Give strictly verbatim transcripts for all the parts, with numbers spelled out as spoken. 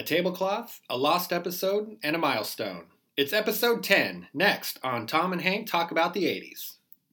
tablecloth, a lost episode, and a milestone. It's episode ten, next on Tom and Hank Talk About the eighties.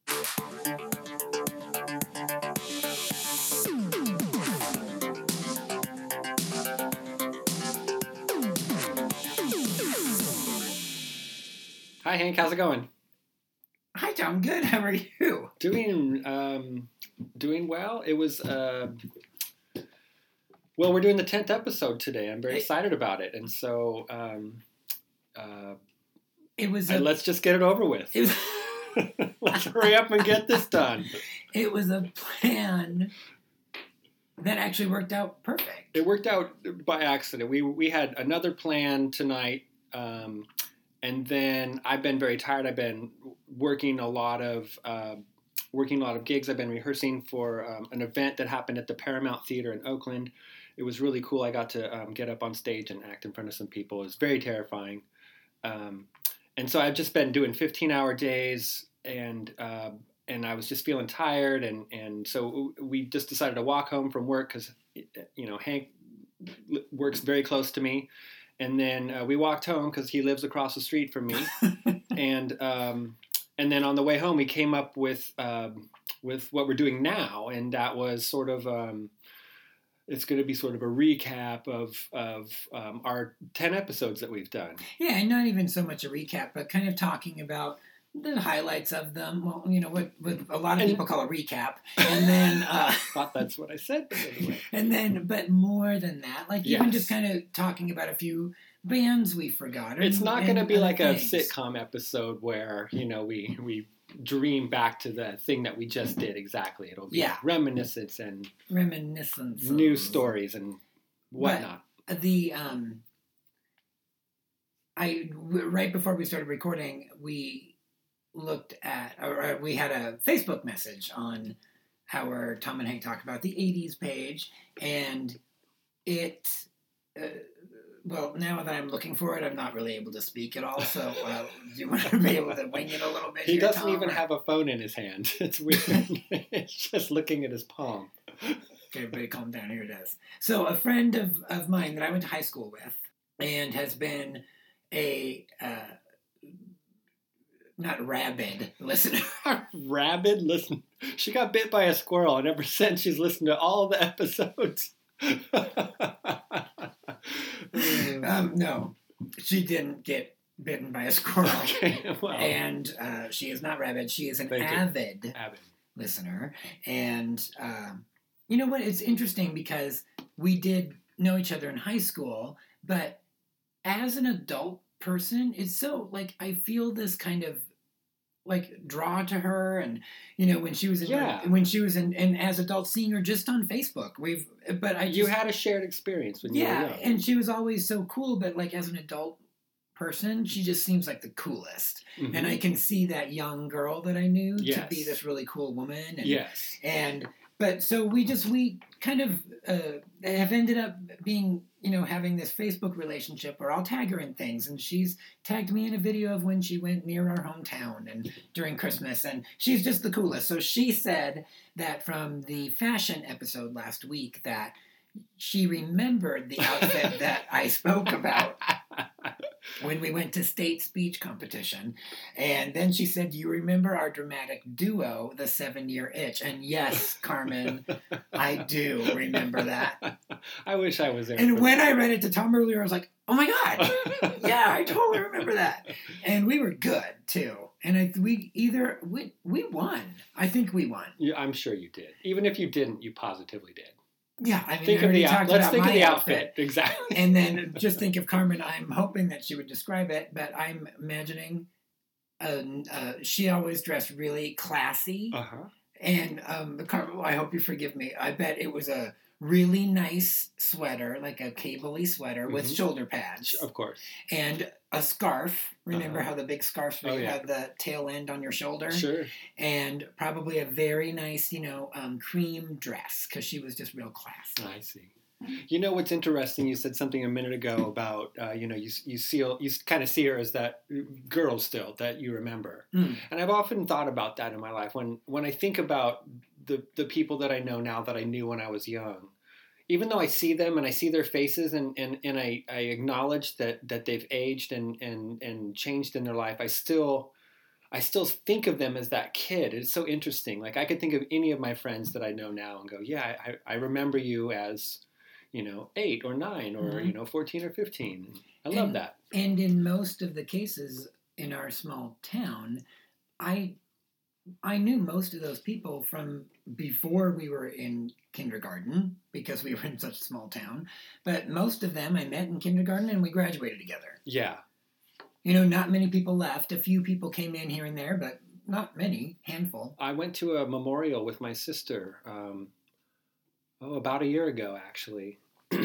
Hi Hank, how's it going? Hi Tom, good. How are you? Doing, um, doing well. It was, uh, well, we're doing the tenth episode today. I'm very excited about it, and so, um, uh, It was. a, A, let's just get it over with. It was, Let's hurry up and get this done. It was a plan that actually worked out perfect. It worked out by accident. We we had another plan tonight, um, and then I've been very tired. I've been working a lot of uh, working a lot of gigs. I've been rehearsing for um, an event that happened at the Paramount Theater in Oakland. It was really cool. I got to um, get up on stage and act in front of some people. It was very terrifying. Um, and so I've just been doing fifteen-hour days, and uh, and I was just feeling tired, and, and so we just decided to walk home from work because, you know, Hank works very close to me. And then uh, we walked home because he lives across the street from me. and um, and then on the way home, we came up with um, with what we're doing now, and that was sort of um, it's going to be sort of a recap of of um, our ten episodes that we've done. Yeah, and not even so much a recap, but kind of talking about the highlights of them. Well, you know, what, what a lot of And- people call a recap, and then uh, I thought that's what I said, but anyway. and then, but more than that, like even Yes. just kind of talking about a few bands we forgot. It's and- not going to and be other like a things. sitcom episode where, you know, we we dream back to the thing that we just did exactly. It'll be Yeah. reminiscence and Reminiscence. new of- stories and whatnot. The um, I w- right before we started recording, we looked at, or uh, we had a Facebook message on our Tom and Hank Talk About the eighties page, and it, uh, well, now that I'm looking for it, I'm not really able to speak at all, so uh, do you want to be able to wing it a little bit He here, doesn't Tom, even or- have a phone in his hand. It's weird. It's just looking at his palm. Okay, everybody calm down. Here it is. So a friend of, of mine that I went to high school with and has been a, uh, not rabid listener. Rabid, listen. She got bit by a squirrel, and ever since she's listened to all the episodes. um, no, she didn't get bitten by a squirrel. Okay, well, And uh, she is not rabid. She is an Thank you. avid Abbott. listener. And um, you know what? It's interesting because we did know each other in high school, but as an adult person, it's so, like, I feel this kind of, like, draw to her. And, you know, when she was in, Yeah. when she was in, and as adults, seeing her just on Facebook. We've, but I just, You had a shared experience when you yeah, were young. and she was always so cool, but, like, as an adult person, she just seems like the coolest. Mhm. And I can see that young girl that I knew to Yes. be this really cool woman. And, Yes. and but so we just we kind of uh, have ended up being, you know, having this Facebook relationship where I'll tag her in things, and she's tagged me in a video of when she went near our hometown and during Christmas, and she's just the coolest. So she said that from the fashion episode last week that she remembered the outfit that I spoke about when we went to state speech competition. And then she said, "You remember our dramatic duo, the seven-year itch?" And yes, Carmen, I do remember that. I wish I was there. And for when that. I read it to Tom earlier, I was like, oh my God, yeah, I totally remember that. And we were good, too. And I, we either, we, we won. I think we won. Yeah, I'm sure you did. Even if you didn't, you positively did. Yeah, I mean, Think I of already the out- talked let's about think of my the outfit. outfit. Exactly. And then just think of Carmen. I'm hoping that she would describe it, but I'm imagining uh, uh, she always dressed really classy. Uh huh. And um, the Carmen, I hope you forgive me. I bet it was a really nice sweater, like a cable-y sweater with Mhm. shoulder pads Of course. and a scarf. Remember Uh-huh. how the big scarves Oh, where you yeah. had the tail end on your shoulder? Sure. And probably a very nice, you know, um, cream dress because she was just real classy. I see. You know what's interesting? You said something a minute ago about uh, you know you you see you kind of see her as that girl still that you remember, Mm. and I've often thought about that in my life when when I think about the the people that I know now that I knew when I was young. even though I see them and I see their faces and, and, and I, I acknowledge that, that they've aged and, and, and changed in their life, I still I still think of them as that kid. It's so interesting. Like I could think of any of my friends that I know now and go, yeah, I, I remember you as, you know, eight or nine or, mm-hmm. you know, fourteen or fifteen. I love and, that. And in most of the cases in our small town, I I knew most of those people from before we were in kindergarten because we were in such a small town. But most of them I met in kindergarten and we graduated together. Yeah. You know, not many people left. A few people came in here and there, but not many, handful. I went to a memorial with my sister, um, oh, about a year ago, actually.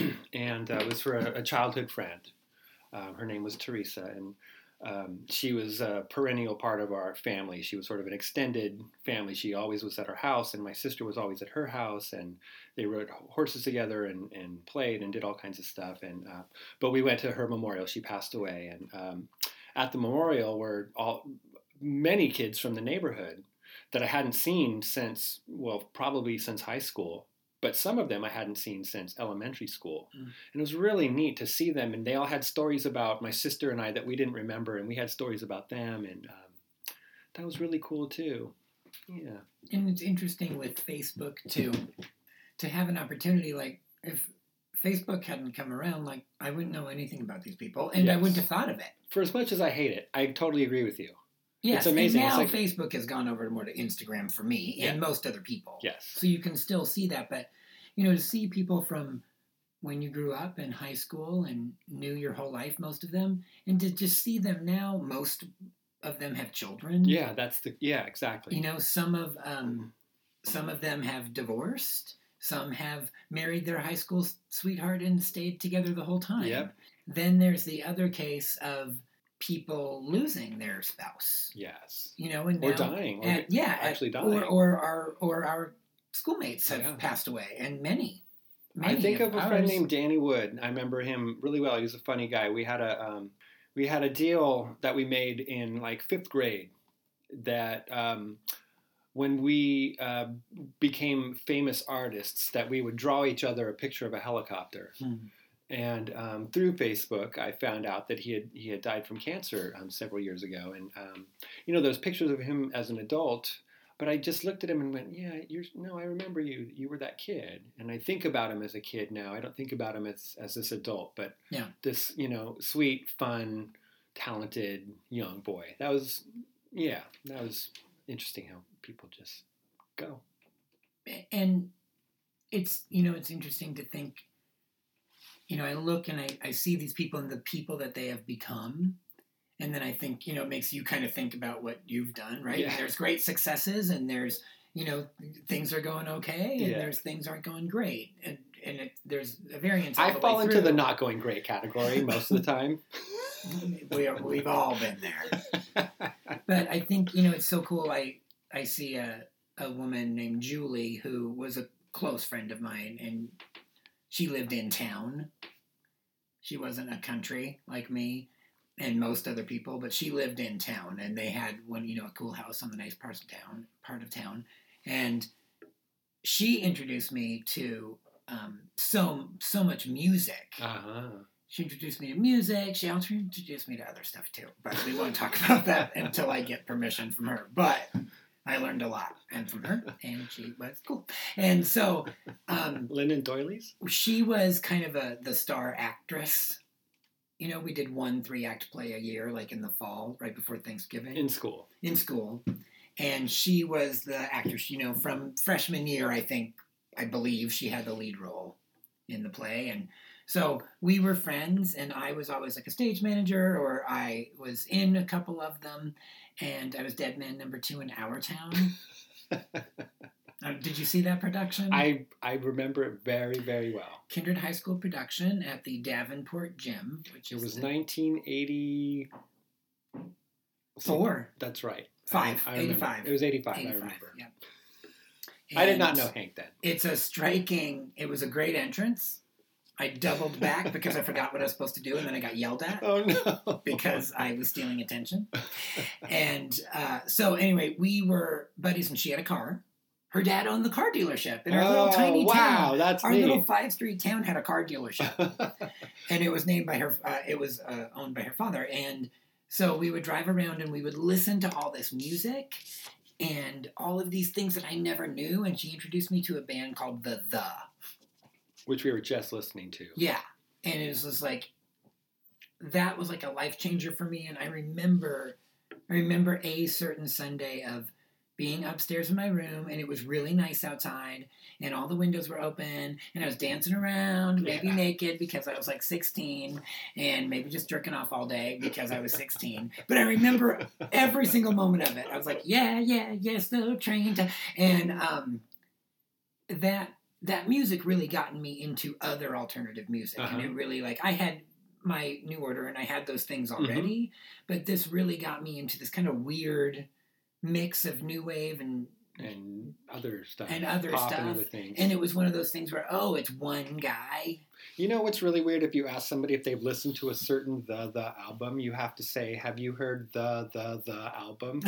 and uh, it was for a, a childhood friend. Um, her name was Teresa, and Um, she was a perennial part of our family. She was sort of an extended family. She always was at our house, and my sister was always at her house, and they rode horses together and, and played and did all kinds of stuff. And uh, but we went to her memorial. She passed away, and um, at the memorial were all many kids from the neighborhood that I hadn't seen since, well, probably since high school. But some of them I hadn't seen since elementary school. Mm. And it was really neat to see them. And they all had stories about my sister and I that we didn't remember. And we had stories about them. And um, that was really cool, too. Yeah. And it's interesting with Facebook, too, to have an opportunity. Like, if Facebook hadn't come around, like, I wouldn't know anything about these people. And yes. I wouldn't have thought of it. For as much as I hate it, I totally agree with you. Yes, it's amazing. And now it's like, Facebook has gone over more to Instagram for me yeah. and most other people. Yes. So you can still see that. But, you know, to see people from when you grew up in high school and knew your whole life, most of them, and to just see them now, most of them have children. Yeah, that's the, yeah, exactly. You know, some of, um, some of them have divorced. Some have married their high school sweetheart and stayed together the whole time. Yep. Then there's the other case of people losing their spouse. Yes. You know, and or now dying. Or at, yeah, actually at, dying. Or, or our or our schoolmates have yeah. passed away, and many. many I think of, of a ours. friend named Danny Wood. I remember him really well. He was a funny guy. We had a um, we had a deal that we made in like fifth grade that um, when we uh, became famous artists, that we would draw each other a picture of a helicopter. Hmm. And um, through Facebook, I found out that he had he had died from cancer um, several years ago. And um, you know, those pictures of him as an adult. But I just looked at him and went, "Yeah, you're no, I remember you. You were that kid." And I think about him as a kid now. I don't think about him as as this adult, but yeah. this, you know, sweet, fun, talented young boy. That was, yeah, that was interesting how people just go. And it's, you know, it's interesting to think. You know, I look and I, I see these people and the people that they have become. And then I think, you know, it makes you kind of think about what you've done, right? Yeah. There's great successes and there's, you know, things are going okay and yeah. there's things aren't going great. And and it, there's a variance all I the fall way into through. the not going great category most of the time. we are, we've all been there. But I think, you know, it's so cool. I, I see a, a woman named Julie who was a close friend of mine and she lived in town. She wasn't a country like me and most other people, but she lived in town, and they had one, you know, a cool house on the nice part of town. Part of town, and she introduced me to um, so so much music. Uh-huh. She introduced me to music. She also introduced me to other stuff too, but we won't talk about that until I get permission from her. But I learned a lot, and from her, and she was cool. And so, um, Lennon Doilies? She was kind of a the star actress. You know, we did one three-act play a year, like in the fall, right before Thanksgiving. In school. In school. And she was the actress, you know, from freshman year, I think, I believe she had the lead role in the play. And so we were friends, and I was always like a stage manager, or I was in a couple of them. And I was dead man number two in Our Town. um, did you see that production? I I remember it very, very well. Kindred High School production at the Davenport Gym. Which it is was the... nineteen eighty... Four. That's right. Five. I, I eighty-five. It was eighty-five, eighty-five, I remember. Yeah. I did not know Hank then. It's a striking... It was a great entrance. I doubled back because I forgot what I was supposed to do, and then I got yelled at. Oh, no. Because I was stealing attention. And uh, so, anyway, we were buddies, and she had a car. her dad owned the car dealership in our oh, little tiny wow, town. that's Our neat. little five street town had a car dealership, and it was named by her. Uh, it was uh, owned by her father, and so we would drive around and we would listen to all this music and all of these things that I never knew. And she introduced me to a band called The The, which we were just listening to. Yeah, and it was just like that was like a life changer for me. And I remember, I remember a certain Sunday of being upstairs in my room, and it was really nice outside, and all the windows were open, and I was dancing around, maybe Yeah. naked because I was like sixteen, and maybe just jerking off all day because I was sixteen. But I remember every single moment of it. I was like, yeah, yeah, yes, the train to, and um, that that music really gotten me into other alternative music, Uh-huh. and it really like I had my New Order and I had those things already, Mm-hmm. but this really got me into this kind of weird mix of new wave and and other stuff. and other pop stuff. And other things. And it was one of those things where, oh, it's one guy. You know what's really weird? If you ask somebody if they've listened to a certain The The album, you have to say, have you heard The The The album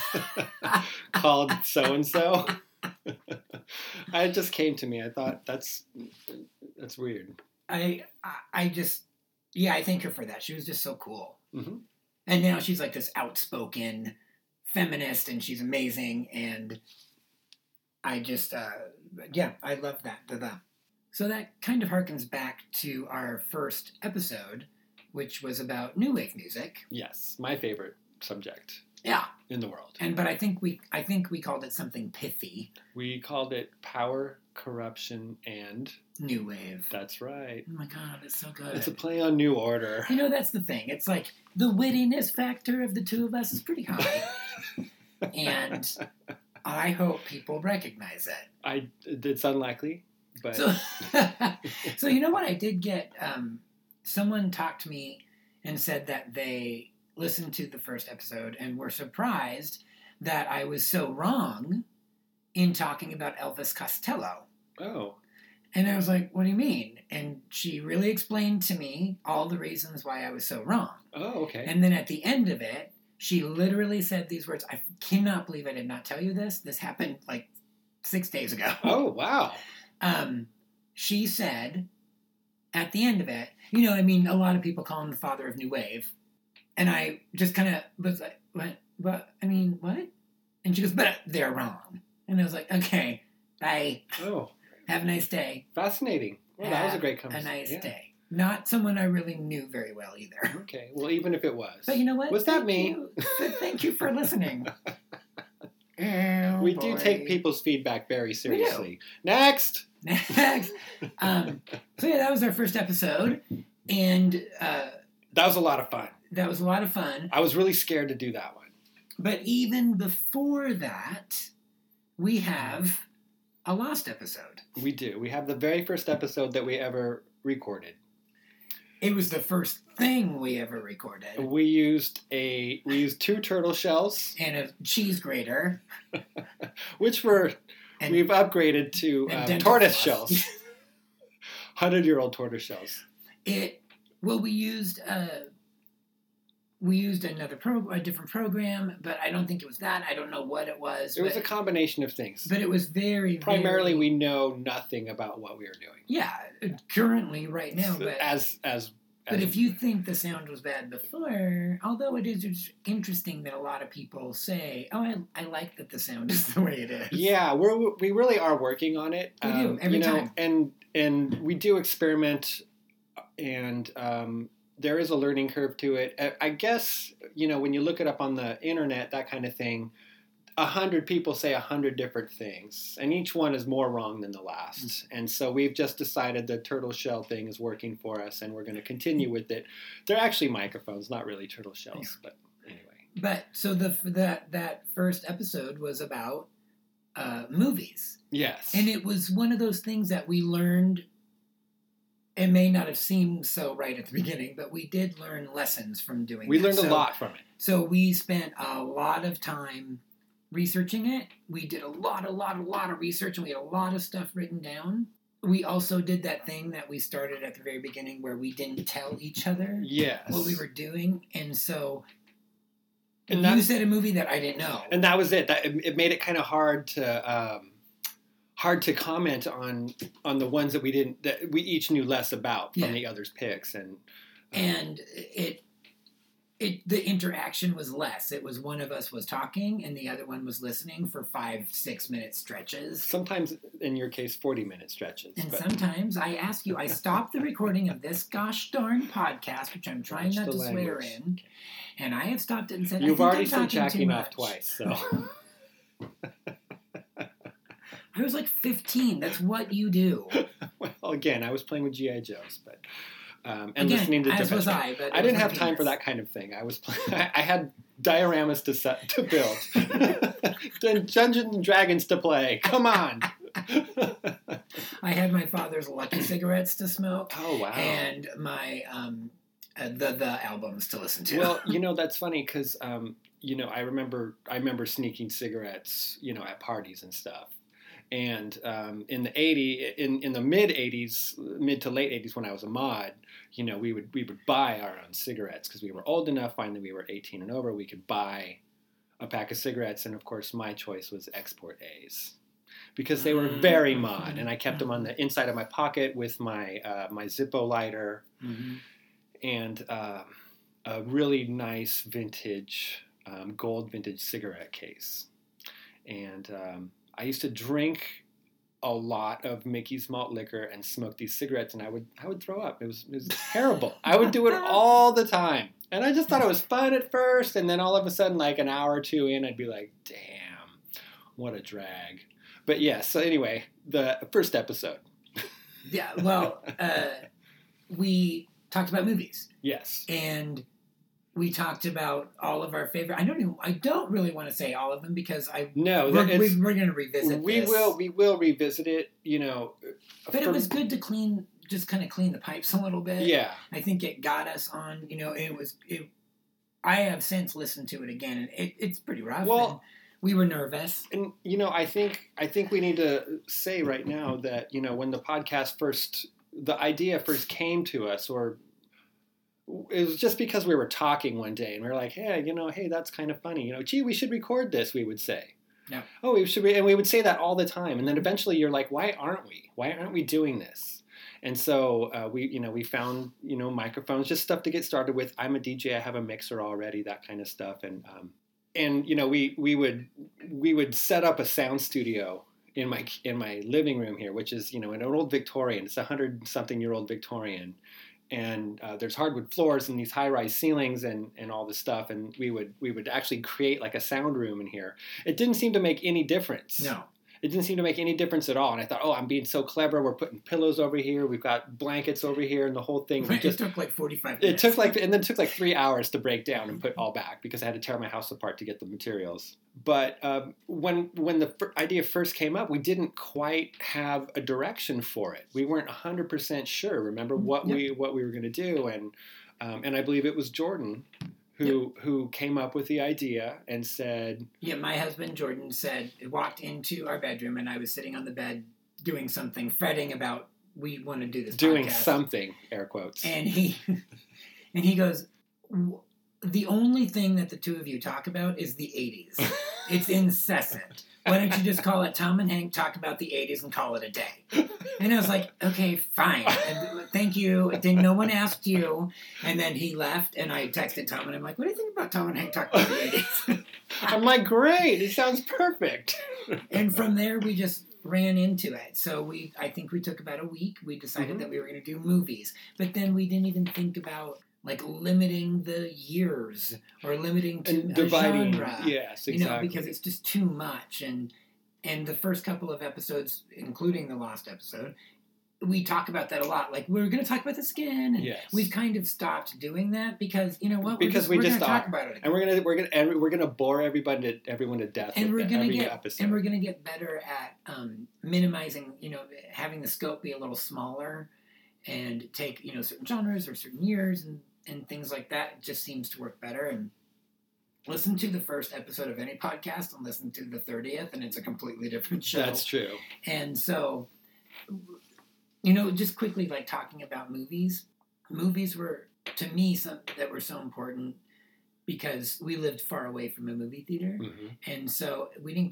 called so-and-so? It just came to me. I thought, that's that's weird. I, I I just, yeah, I thank her for that. She was just so cool. Mm-hmm. And now she's like this outspoken feminist, and she's amazing. And I just, uh, yeah, I love that. The, the. So that kind of harkens back to our first episode, which was about new wave music. Yes, my favorite subject Yeah. in the world. And but I think we I think we called it something pithy. We called it Power, Corruption, and... New wave. That's right. Oh my god, it's so good. It's a play on New Order. You know, that's the thing. It's like the wittiness factor of the two of us is pretty high. And I hope people recognize it. I, it's unlikely, but... So, so you know what? I did get, um, someone talked to me and said that they listened to the first episode and were surprised that I was so wrong in talking about Elvis Costello. Oh. And I was like, what do you mean? And she really explained to me all the reasons why I was so wrong. Oh, okay. And then at the end of it, she literally said these words. I cannot believe I did not tell you this. This happened like six days ago. Oh, wow. Um, she said at the end of it, you know, I mean, a lot of people call him the father of New Wave. And I just kind of was like, what? But, I mean, what? And she goes, but they're wrong. And I was like, okay, bye. Oh. Have a nice day. Fascinating. Well, that was a great Have conversation. A nice yeah. day. Not someone I really knew very well either. Okay. Well, even if it was. But you know what? Was that Thank me? you. Thank you for listening. Oh, we do boy. take people's feedback very seriously. Next! Next. Um, so yeah, that was our first episode. And uh, That was a lot of fun. that was a lot of fun. I was really scared to do that one. But even before that, we have a lost episode. We do. We have the very first episode that we ever recorded. It was the first thing we ever recorded. We used a we used two turtle shells, And a cheese grater. which were And, we've upgraded to and um, dental tortoise floss. shells, hundred year old tortoise shells. It well, we used uh, we used another pro a different program, but I don't think it was that. I don't know what it was. It was a but, combination of things. but it was very Primarily, very, we know nothing about what we are doing. yeah currently right now. But as as, but as if you think the sound was bad before, although it is it's interesting that a lot of people say, "Oh, I, I like that the sound is the way it is." yeah, we're we really are working on it. We do, every you know, time. and and we do experiment, and um, there is a learning curve to it. I- I guess you know when you look it up on the internet, that kind of thing. A hundred people say a hundred different things, and each one is more wrong than the last. Mm-hmm. And so we've just decided the turtle shell thing is working for us, and we're going to continue with it. They're actually microphones, not really turtle shells, but anyway. But so the that that first episode was about uh, movies. Yes. And it was one of those things that we learned. It may not have seemed so right at the beginning, but we did learn lessons from doing we that. learned a So- lot from it. So we spent a lot of time researching it. We did a lot, a lot, a lot of research, and we had a lot of stuff written down. We also did that thing that we started at the very beginning where we didn't tell each other Yes. what we were doing. And so And you that- said a movie that I didn't know. And that was it. That it, it made it kind of hard to um, hard to comment on on the ones that we didn't that we each knew less about from Yeah. the others' picks, and and it it the interaction was less. It was one of us was talking and the other one was listening for five six minute stretches. sometimes in your case forty minute stretches. And but sometimes I ask you, I stop the recording of this gosh darn podcast, which I'm trying Watch not the to swear language. in, and I have stopped it and said, you've I think already I'm said talking too jacking off much. twice, so I was like fifteen. That's what you do. well, again, I was playing with G I Joes, but um, and Again, listening to as Depeche was Mode. I, but it I didn't was my have time for penis. that kind of thing. I was playing, I had dioramas to set to build, then Dungeons and Dragons to play. Come on. I had my father's Lucky cigarettes to smoke, Oh wow. and my um, uh, the the albums to listen to. Well, you know that's funny because um, you know I remember I remember sneaking cigarettes, you know, at parties and stuff. And um, in the eighty in, in the mid eighties, mid to late eighties, when I was a mod, you know, we would we would buy our own cigarettes because we were old enough. Finally, we were eighteen and over. We could buy a pack of cigarettes, and of course, my choice was Export A's because they were very mod, and I kept them on the inside of my pocket with my uh, my Zippo lighter Mhm. and uh, a really nice vintage um, gold vintage cigarette case, and um, I used to drink a lot of Mickey's malt liquor and smoke these cigarettes, and I would I would throw up. It was it was terrible. I would do it all the time, and I just thought it was fun at first, and then all of a sudden, like an hour or two in, I'd be like, "Damn, what a drag." But yes. So anyway, the first episode. Yeah, well, uh, we talked about movies, Yes. and we talked about all of our favorite. I don't even. I don't really want to say all of them because I. No, We're, that- it's, we, we're going to revisit. we this. will we will revisit it. You know, But it from- was good to clean, just kind of clean the pipes a little bit. Yeah. I think it got us on. You know, it was. It, I have since listened to it again, and it, it's pretty rough. Well- and we were nervous. And you know, I think I think we need to say right now that you know when the podcast first, the idea first came to us, or it was just because we were talking one day and we were like, hey, you know, hey, that's kind of funny. You know, gee, we should record this. We would say, Yeah. oh, we should, re-, and we would say that all the time. And then eventually, you're like, why aren't we? Why aren't we doing this? And so uh, we, you know, we found, you know, microphones, just stuff to get started with. I'm a D J. I have a mixer already, that kind of stuff. And um, and you know, we we would we would set up a sound studio in my in my living room here, which is you know an old Victorian. It's a hundred something year old Victorian, and uh, there's hardwood floors and these high rise ceilings and and all this stuff. And we would we would actually create like a sound room in here. It didn't seem to make any difference. No. It didn't seem to make any difference at all. And I thought, oh, I'm being so clever. We're putting pillows over here. We've got blankets over here, and the whole thing. It just took like forty-five it minutes. took like, and then it took like three hours to break down and put all back because I had to tear my house apart to get the materials. But um, when when the f- idea first came up, we didn't quite have a direction for it. We weren't one hundred percent sure. Remember what Yep. we what we were going to do, and um, and I believe it was Jordan who who came up with the idea and said, Yeah, my husband Jordan said, walked into our bedroom and I was sitting on the bed doing something, fretting about we want to do this doing podcast. something, air quotes. And he and he goes, "W- the only thing that the two of you talk about is the eighties. It's incessant. Why don't you just call it Tom and Hank talk about the eighties and call it a day? And I was like, okay, fine. And thank you. Didn't no one asked you. And then he left and I texted Tom and I'm like, what do you think about Tom and Hank talking about the eighties? I'm like, great, it sounds perfect. And from there we just ran into it. So we I think we took about a week. We decided Mhm. that we were going to do movies. But then we didn't even think about like limiting the years or limiting to And a dividing, genre. yes, exactly. You know, because it's just too much. And and the first couple of episodes, including the lost episode, we talk about that a lot. Like we're going to talk about the skin. And Yes. we've kind of stopped doing that because you know what? We're Because just, we we're just gonna talk are. about it. and we're gonna we're gonna and we're gonna bore everybody to, everyone to death and with we're the- gonna every get episode. and we're gonna get better at um, minimizing. You know, having the scope be a little smaller, and take you know certain genres or certain years and and things like that. It just seems to work better. And listen to the first episode of any podcast and listen to the thirtieth, and it's a completely different show. That's true. And so, you know, just quickly, like talking about movies. Movies were to me some that were so important because we lived far away from a movie theater. hmm And so we didn't get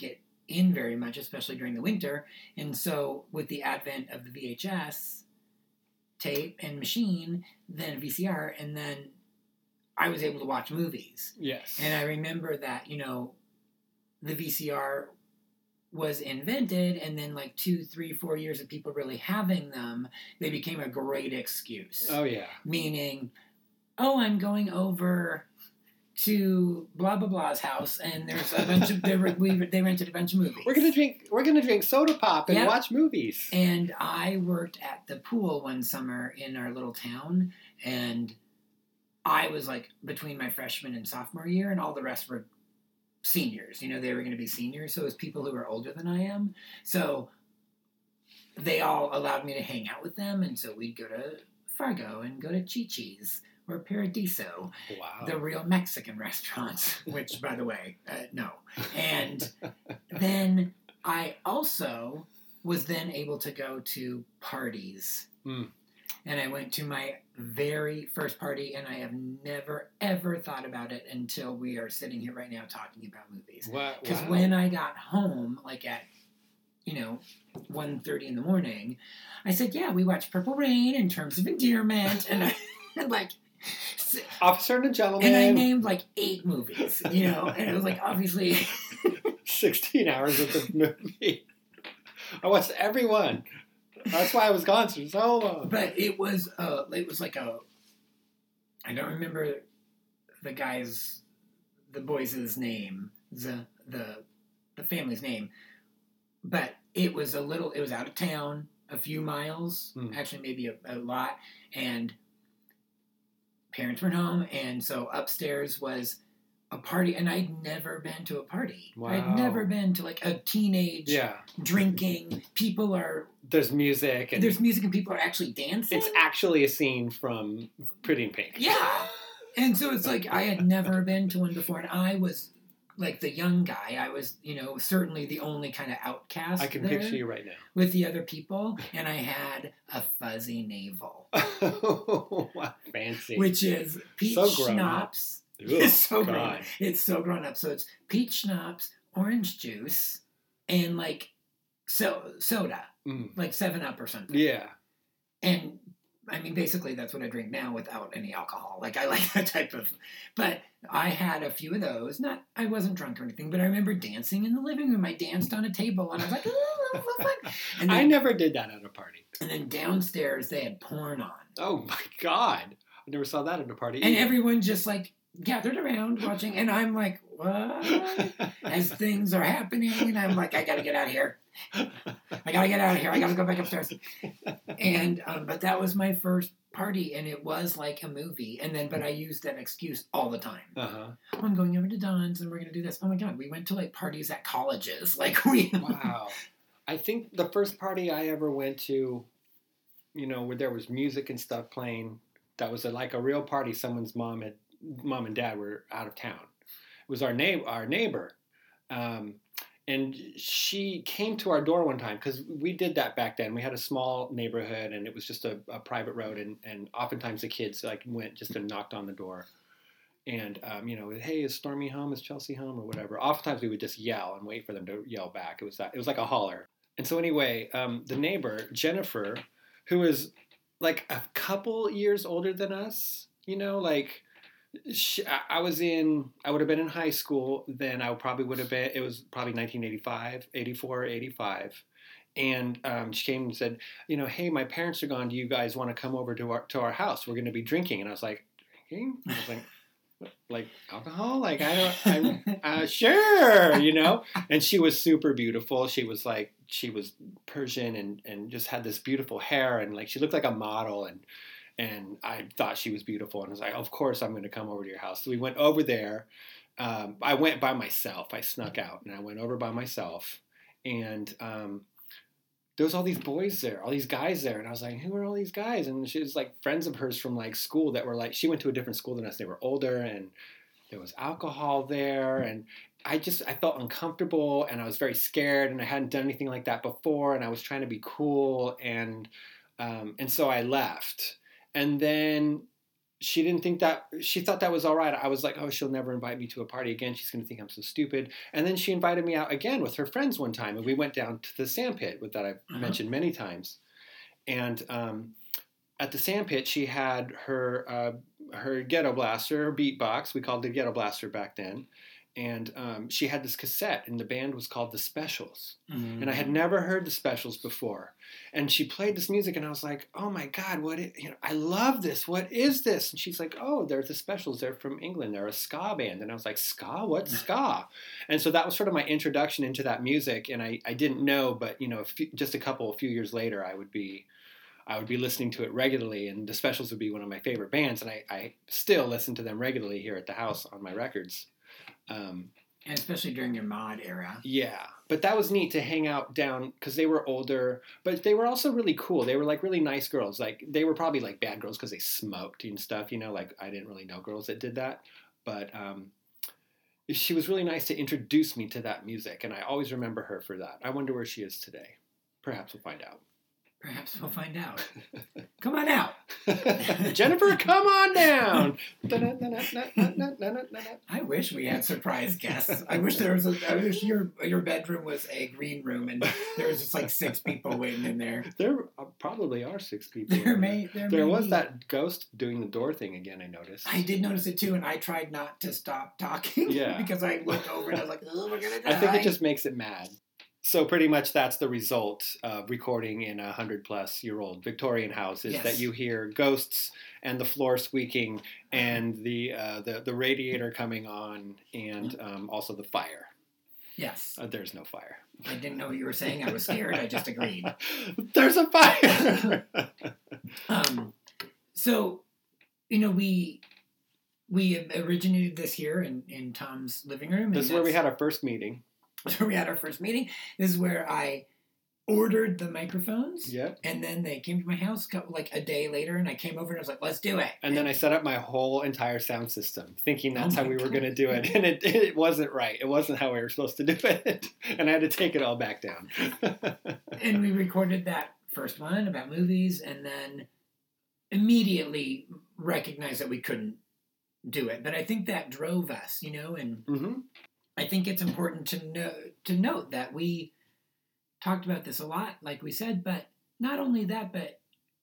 in very much, especially during the winter. And so with the advent of the V H S tape and machine, then V C R, and then I was able to watch movies. Yes. And I remember that, you know, the V C R was invented, and then like two, three, four years of people really having them, they became a great excuse. Oh, yeah. Meaning, oh, I'm going over to blah blah blah's house, and there's a bunch of they, were, we, they rented a bunch of movies. We're gonna drink. We're gonna drink soda pop and Yep. watch movies. And I worked at the pool one summer in our little town, and I was like between my freshman and sophomore year, and all the rest were seniors. You know, they were going to be seniors, so it was people who were older than I am. So they all allowed me to hang out with them, and so we'd go to Fargo and go to Chi-Chi's or Paradiso, Wow. the real Mexican restaurants, which, by the way, uh, no. And then I also was then able to go to parties. Mm. And I went to my very first party, and I have never, ever thought about it until we are sitting here right now talking about movies. What? Because Wow. when I got home, like at, you know, one thirty in the morning, I said, yeah, we watched Purple Rain in Terms of Endearment. And I, and like... Officer and a Gentleman. And I named like eight movies, you know, and it was like obviously sixteen hours of the movie. I watched every one. That's why I was gone for so long. But it was uh it was like a I don't remember the guy's the boys' name, the the the family's name, but it was a little it was out of town, a few miles, mm. actually maybe a, a lot, and parents weren't home, and so upstairs was a party, and I'd never been to a party. Wow. I'd never been to like a teenage yeah. drinking. People are there's music and there's music and people are actually dancing. It's actually a scene from Pretty in Pink. Yeah, and so it's like I had never been to one before, and I was like the young guy. I was, you know, certainly the only kind of outcast. I can there picture you right now. with the other people, and I had a fuzzy navel. Oh, wow. Fancy. Which is peach So grown schnapps. Ugh, It's so God. grown up. It's so grown up. So it's peach schnapps, orange juice, and like so soda, Mm. like Seven Up or something. Yeah. And I mean, basically, that's what I drink now without any alcohol. Like I like that type of. But I had a few of those. Not, I wasn't drunk or anything, but I remember dancing in the living room. I danced on a table, and I was like, "Ooh, so fun." And then, I never did that at a party. And then downstairs they had porn on. Oh my God. I never saw that at a party. And either. everyone just like gathered around watching, and I'm like, what? As things are happening, and I'm like, I gotta get out of here. I gotta get out of here. I gotta go back upstairs. And um, but that was my first party, and it was like a movie. And then, but I used that excuse all the time. Uh-huh. Oh, I'm going over to Don's, and we're gonna do this. Oh my God, we went to like parties at colleges. Like we. Wow. I think the first party I ever went to, you know, where there was music and stuff playing, that was a, like a real party. Someone's mom had, mom and dad were out of town. It was our neighbor, our neighbor, um, and she came to our door one time because we did that back then. We had a small neighborhood, and it was just a, a private road, and, and oftentimes the kids like went just and knocked on the door, and um, you know, hey, is Stormy home? Is Chelsea home? Or whatever. Oftentimes we would just yell and wait for them to yell back. It was that. It was like a holler. And so anyway, um, the neighbor Jennifer, who is like a couple years older than us, you know, like. She, I was in, I would have been in high school then. I probably would have been, it was probably nineteen eighty-five, eighty-four, eighty-five. And um, she came and said, you know, hey, my parents are gone. Do you guys want to come over to our to our house? We're going to be drinking. And I was like, drinking? I was like, what, like alcohol? Like, I don't, I'm, uh, sure, you know? And she was super beautiful. She was like, she was Persian and, and just had this beautiful hair. And like, she looked like a model. And And I thought she was beautiful, and I was like, "Of course, I'm going to come over to your house." So we went over there. Um, I went by myself. I snuck out, and I went over by myself. And um, there was all these boys there, all these guys there, and I was like, "Who are all these guys?" And she was like friends of hers from like school that were like, she went to a different school than us. They were older, and there was alcohol there, and I just I felt uncomfortable, and I was very scared, and I hadn't done anything like that before, and I was trying to be cool, and um, and so I left. And then she didn't think that, she thought that was all right. I was like, oh, she'll never invite me to a party again. She's going to think I'm so stupid. And then she invited me out again with her friends one time, and we went down to the sandpit that I've uh-huh. mentioned many times. And um, at the sandpit, she had her uh, her ghetto blaster, her beatbox. We called it the ghetto blaster back then. And um, she had this cassette, and the band was called The Specials. Mm-hmm. And I had never heard The Specials before. And she played this music, and I was like, oh, my God, what is, you know, I love this. What is this? And she's like, oh, they're The Specials. They're from England. They're a ska band. And I was like, ska? What's ska? And so that was sort of my introduction into that music. And I, I didn't know, but, you know, a few, just a couple, a few years later, I would be... I would be listening to it regularly, and The Specials would be one of my favorite bands, and I, I still listen to them regularly here at the house on my records. Um, and especially during your mod era. Yeah, but that was neat to hang out down, because they were older, but they were also really cool. They were like really nice girls. Like they were probably like bad girls because they smoked and stuff, you know, like I didn't really know girls that did that. But um, she was really nice to introduce me to that music, and I always remember her for that. I wonder where she is today. Perhaps we'll find out. Perhaps we'll find out. Come on out. Jennifer, come on down. I wish we had surprise guests. I wish there was a, I wish your your bedroom was a green room and there was just like six people waiting in there. There probably are six people. There may there, there may was be. That ghost doing the door thing again, I noticed. I did notice it too, and I tried not to stop talking. Yeah. Because I looked over and I was like, oh, we're gonna die. I think it just makes it mad. So pretty much that's the result of recording in a hundred plus year old Victorian house is yes. that you hear ghosts and the floor squeaking and the uh, the, the radiator coming on and um, also the fire. Yes. Uh, there's no fire. I didn't know what you were saying. I was scared. I just agreed. There's a fire. um, so, you know, we we originated this here in, in Tom's living room. This is where we had our first meeting. So we had our first meeting. This is where I ordered the microphones. Yep. And then they came to my house like a day later, and I came over and I was like, let's do it. And, and then I set up my whole entire sound system, thinking that's oh how we God. were going to do it. And it it wasn't right. It wasn't how we were supposed to do it. And I had to take it all back down. And we recorded that first one about movies, and then immediately recognized that we couldn't do it. But I think that drove us, you know, and... Mm-hmm. I think it's important to know, to note that we talked about this a lot, like we said, but not only that, but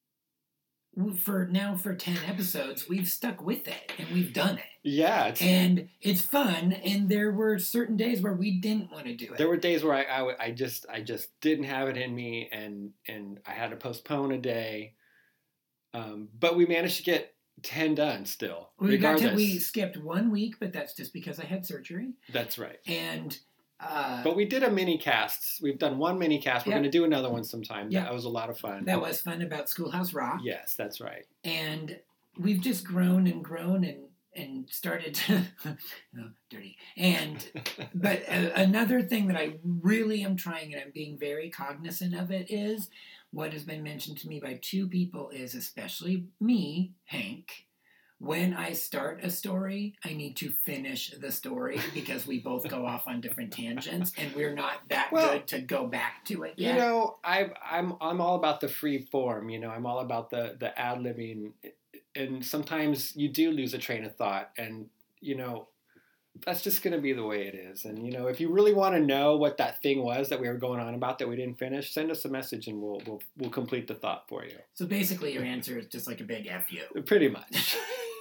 for now for ten episodes, we've stuck with it and we've done it. Yeah. It's, and it's fun. And there were certain days where we didn't want to do it. There were days where I, I, I just I just didn't have it in me, and, and I had to postpone a day. Um, but we managed to get ten done still. We got to, we skipped one week, but that's just because I had surgery. That's right. And uh, but we did a mini cast. We've done one mini cast. We're yep. going to do another one sometime. Yep. That was a lot of fun. That was fun about Schoolhouse Rock. Yes, that's right. And we've just grown and grown and and started to oh, dirty. And but uh, another thing that I really am trying, and I'm being very cognizant of it, is what has been mentioned to me by two people is, especially me, Hank, when I start a story, I need to finish the story because we both go off on different tangents, and we're not that well, good to go back to it yet. You know, I, I'm I'm all about the free form. You know, I'm all about the the ad libbing, and sometimes you do lose a train of thought, and you know, that's just going to be the way it is. And, you know, if you really want to know what that thing was that we were going on about that we didn't finish, send us a message and we'll we'll we'll complete the thought for you. So basically your answer is just like a big F you. Pretty much.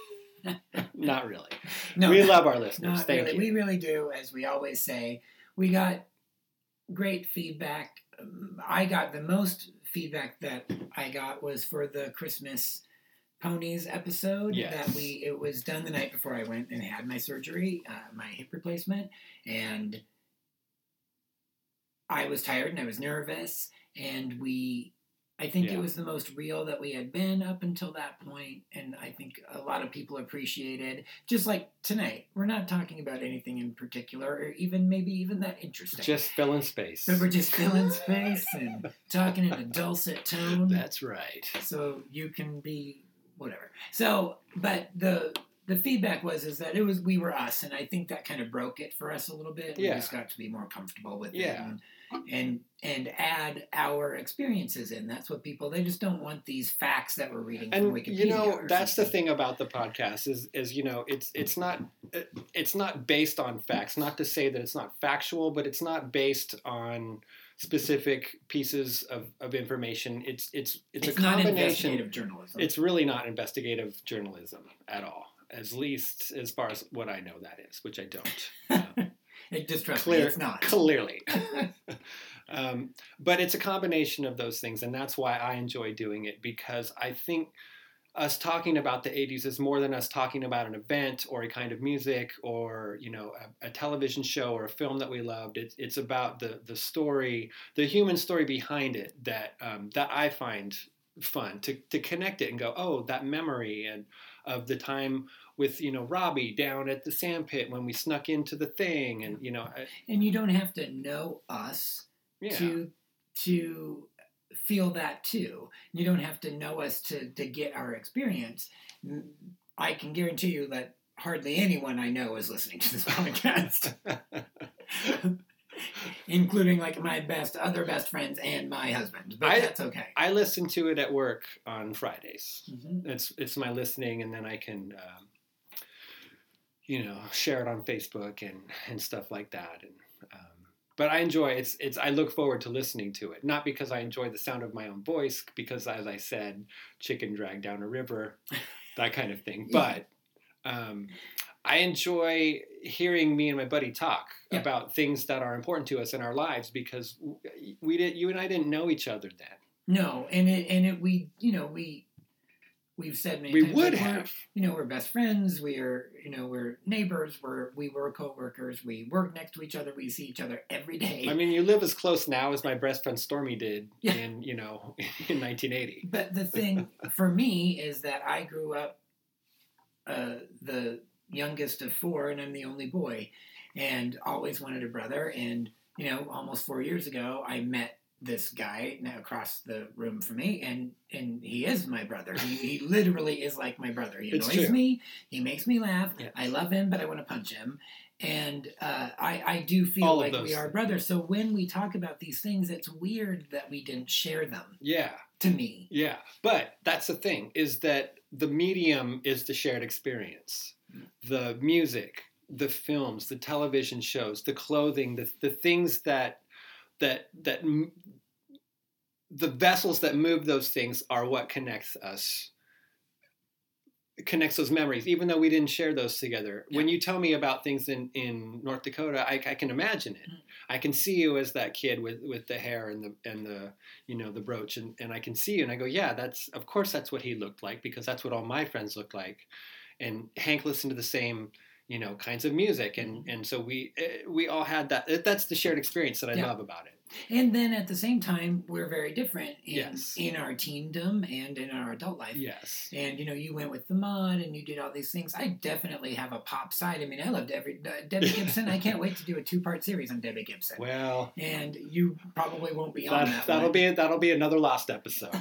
Not really. No, we love our listeners. Thank really. you. We really do, as we always say. We got great feedback. I got the most feedback that I got was for the Christmas Ponies episode. Yes. That we it was done the night before I went and had my surgery, uh, my hip replacement, and I was tired and I was nervous, and we I think yeah. it was the most real that we had been up until that point, and I think a lot of people appreciated, just like tonight, we're not talking about anything in particular, or even maybe even that interesting. Just filling space. But we're just filling space and talking in a dulcet tone. That's right. So you can be whatever. So, but the the feedback was is that it was we were us, and I think that kind of broke it for us a little bit. Yeah. We just got to be more comfortable with Yeah. it and, and and add our experiences in. That's what people they just don't want these facts that we're reading from And Wikipedia. you know, or that's the something. thing about the podcast is is you know, it's it's not it's not based on facts. Not to say that it's not factual, but it's not based on specific pieces of, of information. It's it's it's, It's a not combination. investigative journalism. It's really not investigative journalism at all. At least as far as what I know that is, which I don't. Uh, it just trust clear, me, it's not. Clearly. um, but it's a combination of those things, and that's why I enjoy doing it, because I think us talking about the eighties is more than us talking about an event or a kind of music or, you know, a, a television show or a film that we loved. It's it's about the the story, the human story behind it that um, that I find fun to to connect it and go, oh, that memory and of the time with, you know, Robbie down at the sand pit when we snuck into the thing, and you know, I, And you don't have to know us yeah, to to feel that too. You don't have to know us to to get our experience. I can guarantee you that hardly anyone I know is listening to this podcast, including like my best other best friends and my husband. But I- that's okay. I listen to it at work on Fridays. Mhm. It's it's my listening, and then I can, um, you know, share it on Facebook and, and stuff like that. And um, but I enjoy it's it's I look forward to listening to it, not because I enjoy the sound of my own voice, because as I said, chicken dragged down a river, that kind of thing. Yeah. But um, I enjoy hearing me and my buddy talk Yeah. about things that are important to us in our lives, because we did you and I didn't know each other then. No, and it and it we you know we we've said many We times would like, we're- have. you know we're best friends. We are you know we're neighbors. We're we were coworkers. We work next to each other. We see each other every day. I mean, you live as close now as my best friend Stormy did Yeah. in, you know, in nineteen eighty. But the thing for me is that I grew up uh, the youngest of four, and I'm the only boy, and always wanted a brother. And you know, almost four years ago, I met this guy now across the room from me, and and he is my brother. He, he literally is like my brother. He It's annoys true. me. He makes me laugh. Yes. I love him, but I want to punch him. And uh, I, I do feel All of like those we are things. brothers. So when we talk about these things, it's weird that we didn't share them. Yeah, To me, yeah. But that's the thing, is that the medium is the shared experience. The music, the films, the television shows, the clothing, the the things that that that m- the vessels that move those things are what connects us, connects those memories, even though we didn't share those together. Yeah. When you tell me about things in, in North Dakota, I, I can imagine it. Mm. I can see you as that kid with, with the hair and the and the you know the brooch, and, and I can see you and I go, yeah, that's of course that's what he looked like, because that's what all my friends looked like. And Hank listened to the same, you know, kinds of music, and, and so we eh, we all had that. That's the shared experience that I Yeah. love about it. and then at the same time, we're very different in, Yes. in our teendom and in our adult life. Yes. And you know, you went with the mod, and you did all these things. I definitely have a pop side. I mean, I loved every uh, Debbie Gibson. I can't wait to do a two-part series on Debbie Gibson. Well, And you probably won't be on that, that. that'll one. be that'll be another lost episode.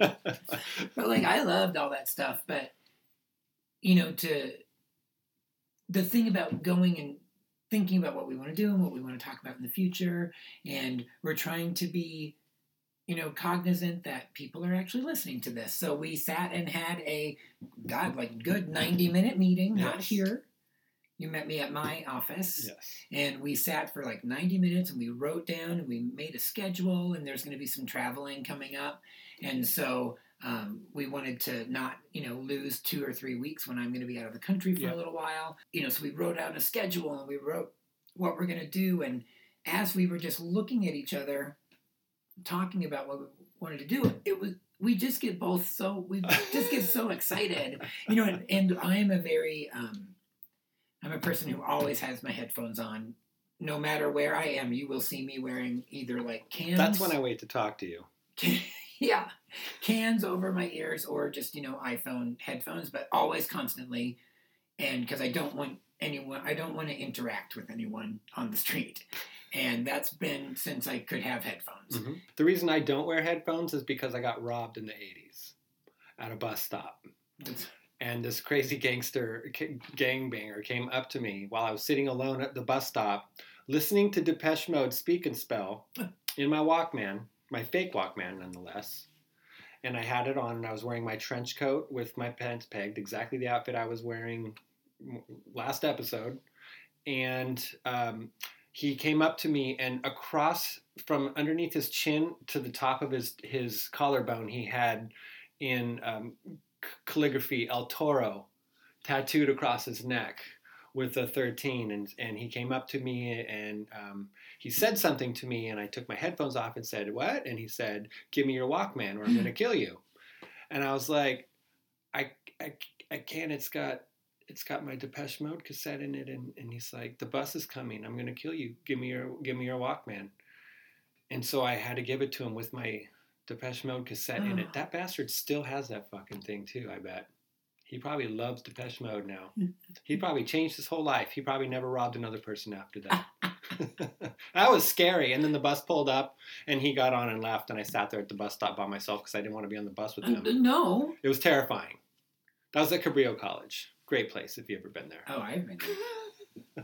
But like, I loved all that stuff. But you know, to the thing about going and thinking about what we want to do and what we want to talk about in the future, and we're trying to be, you know, cognizant that people are actually listening to this. So we sat and had a, God, like good ninety minute meeting, not Yes. here. You met me at my office. Yes. And we sat for like ninety minutes, and we wrote down, and we made a schedule, and there's going to be some traveling coming up. And so um, we wanted to not, you know, lose two or three weeks when I'm going to be out of the country for Yeah. a little while. You know, so we wrote out a schedule, and we wrote what we're going to do. And as we were just looking at each other, talking about what we wanted to do, it was, we just get both so, we just get so excited, you know, and, and I'm a very, um, I'm a person who always has my headphones on. No matter where I am, you will see me wearing either like cans. That's when I wait to talk to you. yeah, cans over my ears, or just, you know, iPhone headphones, but always constantly. And because I don't want anyone, I don't want to interact with anyone on the street. And that's been since I could have headphones. Mhm. The reason I don't wear headphones is because I got robbed in the eighties at a bus stop. That's- and this crazy gangster k- gangbanger came up to me while I was sitting alone at the bus stop, listening to Depeche Mode Speak and Spell in my Walkman, my fake Walkman nonetheless. And I had it on, and I was wearing my trench coat with my pants pegged, exactly the outfit I was wearing last episode. And um, he came up to me, and across from underneath his chin to the top of his, his collarbone, he had in um, calligraphy El Toro tattooed across his neck with a thirteen. And, and he came up to me, and um, he said something to me, and I took my headphones off and said, "What?" And he said, "Give me your Walkman or I'm going to kill you." And I was like, I, I, I can't. It's got it's got my Depeche Mode cassette in it. And, and he's like, "The bus is coming. I'm going to kill you. Give me your give me your Walkman." And so I had to give it to him with my Depeche Mode cassette in it. That bastard still has that fucking thing too, I bet. He probably loves Depeche Mode now. He probably changed his whole life. He probably never robbed another person after that. That was scary. And then the bus pulled up, and he got on and left, and I sat there at the bus stop by myself because I didn't want to be on the bus with him. Uh, no. It was terrifying. That was at Cabrillo College. Great place if you've ever been there. Oh, I've been there.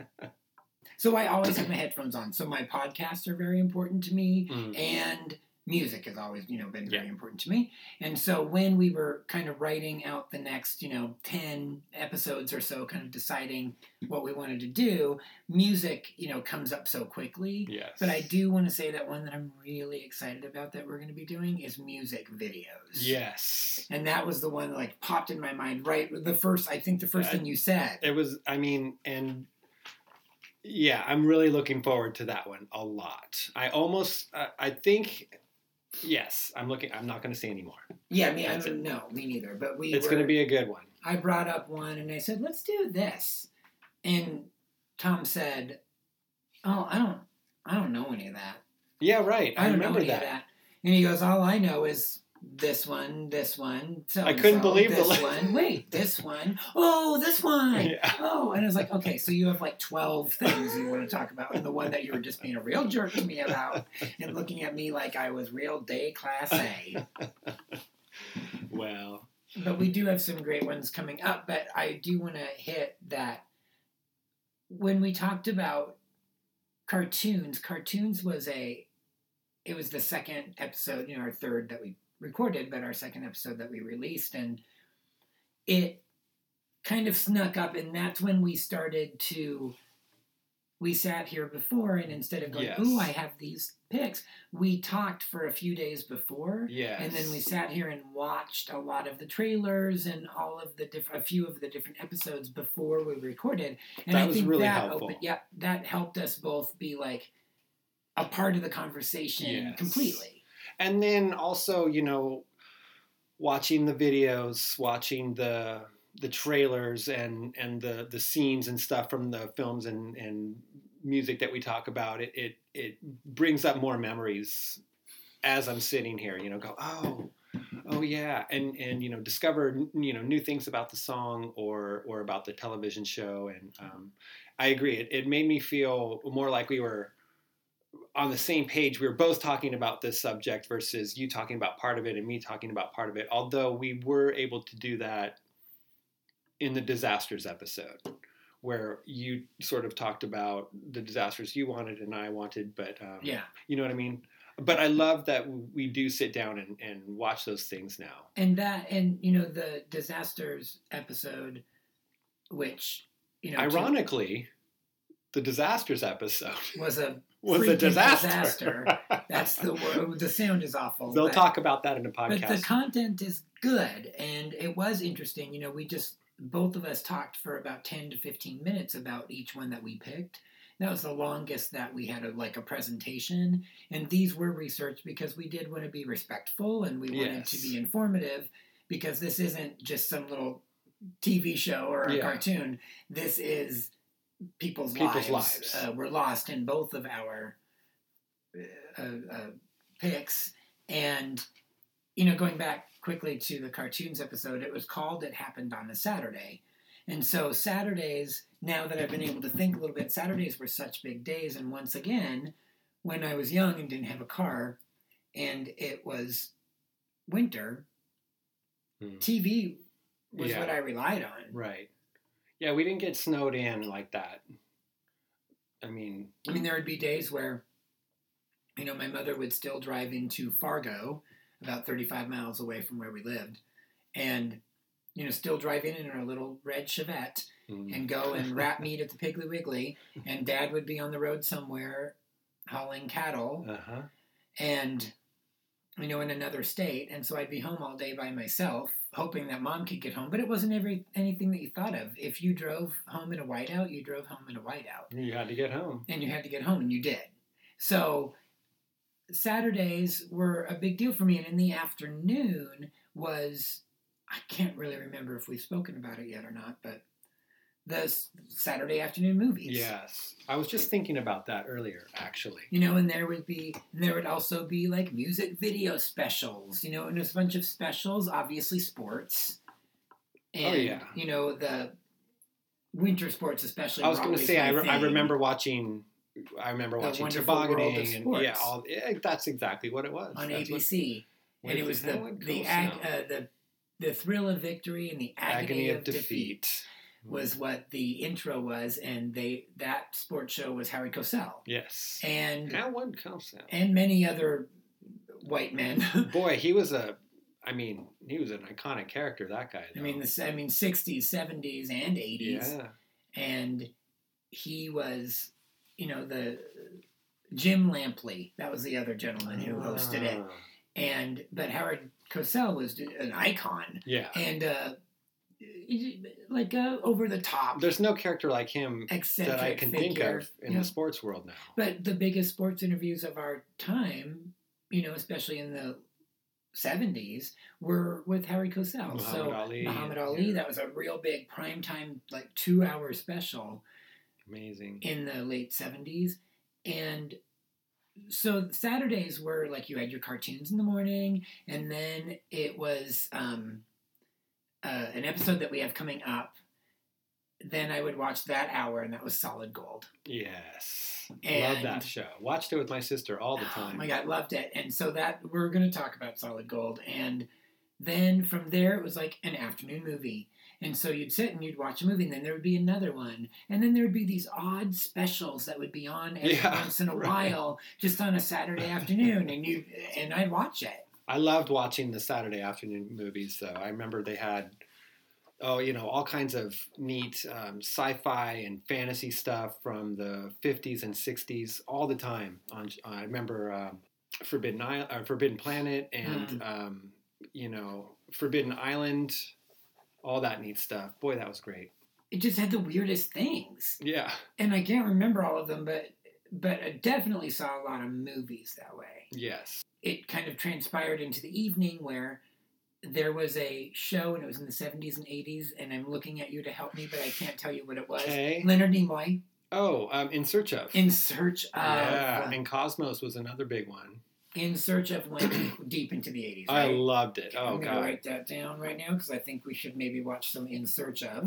So I always have my headphones on. So my podcasts are very important to me, mm. and music has always, you know, been very yeah. important to me. And so when we were kind of writing out the next, you know, ten episodes or so, kind of deciding what we wanted to do, music, you know, comes up so quickly. Yes. But I do want to say that one that I'm really excited about that we're going to be doing is music videos. Yes. And that was the one that, like, popped in my mind right the first, I think the first uh, thing you said. It was, I mean, and yeah, I'm really looking forward to that one a lot. I almost, uh, I think... Yes, I'm looking. I'm not going to say anymore. Yeah, me. I don't know. Me neither. But we. It's going to be a good one. I brought up one, and I said, "Let's do this," and Tom said, "Oh, I don't. I don't know any of that." Yeah, right. I, I remember know any that. Of that. And he goes, "All I know is this one, this one. So I couldn't believe this the one. Wait, this one. Oh, this one. Yeah. Oh." And I was like, "Okay, so you have like twelve things you want to talk about, and the one that you were just being a real jerk to me about, and looking at me like I was real day class A." Well, but we do have some great ones coming up. But I do want to hit that when we talked about cartoons. Cartoons was a. It was the second episode, you know, our third that we recorded, but our second episode that we released, and it kind of snuck up, and that's when we started to, we sat here before, and instead of going, yes. "Ooh, I have these picks," we talked for a few days before, yes. and then we sat here and watched a lot of the trailers and all of the different, a few of the different episodes before we recorded, and that I was think really that helpful. Opened, yeah, that helped us both be like a part of the conversation yes. completely. And then also, you know, watching the videos, watching the the trailers and, and the, the scenes and stuff from the films and, and music that we talk about, it, it it brings up more memories as I'm sitting here, you know, go, oh, oh yeah, and and you know, discover you know new things about the song or or about the television show, and um, I agree, it, it made me feel more like we were on the same page. We were both talking about this subject versus you talking about part of it and me talking about part of it. Although we were able to do that in the disasters episode, where you sort of talked about the disasters you wanted and I wanted, but um, yeah, you know what I mean? But I love that we do sit down and, and watch those things now. And that, and you know, the disasters episode, which, you know, ironically, the disasters episode was a was a disaster. disaster. That's the word. The sound is awful. They'll but, talk about that in a podcast. But the content is good, and it was interesting. You know, we just both of us talked for about ten to fifteen minutes about each one that we picked. That was the longest that we had a, like a presentation, and these were researched because we did want to be respectful and we wanted yes. to be informative, because this isn't just some little T V show or a yeah. cartoon. This is people's, people's lives. lives. Uh, were lost in both of our uh, uh, picks, and you know, going back quickly to the cartoons episode, it was called "It Happened on a Saturday." And so Saturdays, now that I've been able to think a little bit, Saturdays were such big days. And once again, when I was young and didn't have a car and it was winter, mm. T V was Yeah. what I relied on. Right. Yeah, we didn't get snowed in like that. I mean, I mean, there would be days where, you know, my mother would still drive into Fargo, about thirty-five miles away from where we lived, and, you know, still drive in in her little red Chevette mm. and go and wrap meat at the Piggly Wiggly, and Dad would be on the road somewhere hauling cattle, uh-huh. and, you know, in another state, and so I'd be home all day by myself, hoping that Mom could get home, but it wasn't every anything that you thought of. If you drove home in a whiteout, you drove home in a whiteout. You had to get home. And you had to get home, and you did. So Saturdays were a big deal for me, and in the afternoon was, I can't really remember if we've spoken about it yet or not, but the s- Saturday afternoon movies. Yes. I was just thinking about that earlier, actually. You know, and there would be, and there would also be like music video specials, you know, and there's a bunch of specials, obviously sports. And, Oh, yeah. you know, the winter sports especially. I was were going to always say, my I, re- I thing. remember watching, I remember The watching Wonderful World of tobogganing. And, yeah, Sports. all, yeah, that's exactly what it was. On That's A B C. what- And it was the, Oh, the, cool ag, snow. uh, the, the thrill of victory and the agony, Agony of, of defeat. defeat. Was what the intro was, and they that sports show was Harry Cosell, Yes. and How one comes out. and many other white men. Boy, he was a, I mean, he was an iconic character, that guy. I Though. mean, the I mean, sixties, seventies, and eighties, yeah. and he was, you know, the Jim Lampley. That was the other gentleman who hosted it, Ah. and but Howard Cosell was an icon, Yeah. and uh, like uh, over the top. There's no character like him eccentric that I can figure, think of in you know. the sports world now. But the biggest sports interviews of our time, you know, especially in the seventies, were with Harry Cosell. Muhammad so Ali. Muhammad Ali, that was a real big primetime, like two hour special Amazing. in the late seventies. And so Saturdays were like you had your cartoons in the morning, and then it was um, uh, an episode that we have coming up. Then I would watch that hour, and that was Solid Gold. Yes. Love And- that show. Watched it with my sister all the Oh time. my God, loved it. And so that we're going to talk about Solid Gold. And then from there, it was like an afternoon movie. And so you'd sit and you'd watch a movie, and then there would be another one. And then there would be these odd specials that would be on every Yeah, once in a right. while, just on a Saturday afternoon. And you and I'd watch it. I loved watching the Saturday afternoon movies, though. I remember they had, oh, you know, all kinds of neat um, sci-fi and fantasy stuff from the fifties and sixties all the time. On, I remember um, Forbidden Isle, uh, Forbidden Planet, and Mm. um, you know, Forbidden Island, all that neat stuff. Boy, that was great. It just had the weirdest things. Yeah. And I can't remember all of them, but but I definitely saw a lot of movies that way. Yes. It kind of transpired into the evening where there was a show, and it was in the seventies and eighties, and I'm looking at you to help me, but I can't tell you what it was. Okay. Leonard Nimoy, Oh, um, In Search of. In Search of... yeah, and Cosmos was another big one. In Search of went deep into the eighties, I right? loved it. Oh, I'm going to God. write that down right now, because I think we should maybe watch some In Search of.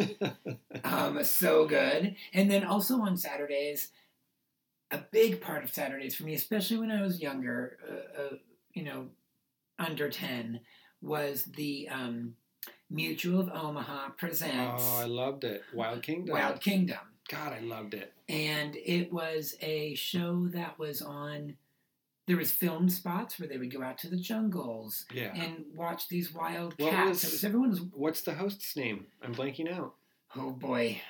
um, so good. And then also on Saturdays, a big part of Saturdays for me, especially when I was younger, uh, uh, you know, under ten, was the um, Mutual of Omaha presents Oh, I loved it. Wild Kingdom. Wild Kingdom. God, I loved it. And it was a show that was on, there was film spots where they would go out to the jungles Yeah. and watch these wild What cats. was- it was everyone's, What's the host's name? I'm blanking out. oh boy.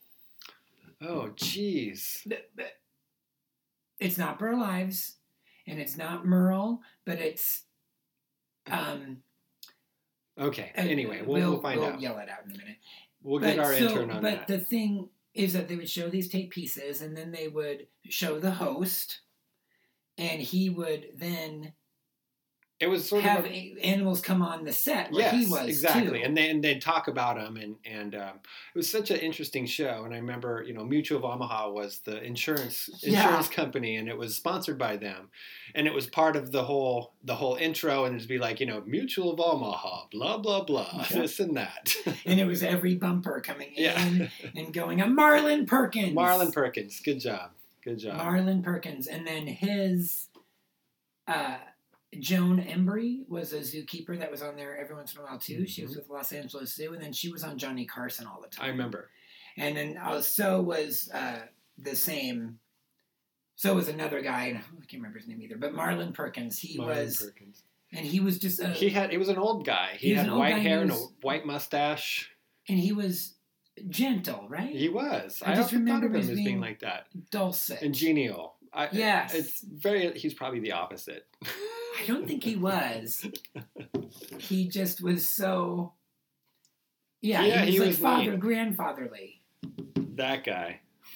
Oh, jeez. Th- th- It's not Burl Ives, and it's not Merle, but it's, um, Okay. uh, Anyway, we'll, we'll find we'll out. yell it out in a minute. We'll get our so, intern on but that. the thing is that they would show these tape pieces, and then they would show the host, and he would then It was sort have of a, a- animals come on the set where yes, he was exactly, too. and then they'd talk about them, and and um, it was such an interesting show. And I remember, you know, Mutual of Omaha was the insurance Yeah. insurance company, and it was sponsored by them, and it was part of the whole the whole intro, and it'd be like, you know, Mutual of Omaha, blah blah blah, Yeah. this and that. And it was every bumper coming in Yeah. and going, a Marlon Perkins. Marlon Perkins, good job, good job. Marlon Perkins. And then his uh, Joan Embry was a zookeeper that was on there every once in a while too. Mm-hmm. She was with Los Angeles Zoo, and then she was on Johnny Carson all the time. I remember. And then uh, so was uh, the same. So was another guy, and I can't remember his name either. But Marlon Perkins, he Marlon was, Perkins. and he was just. A, he had. He was an old guy. He, he had white hair was, and a white mustache. And he was gentle, right? He was. I, I just often remember thought of him being as being like that. Dulcet And genial. I, yes. It's very. He's probably the opposite. I don't think he was. He just was so. Yeah, yeah he was he like was father, neat. grandfatherly. That guy.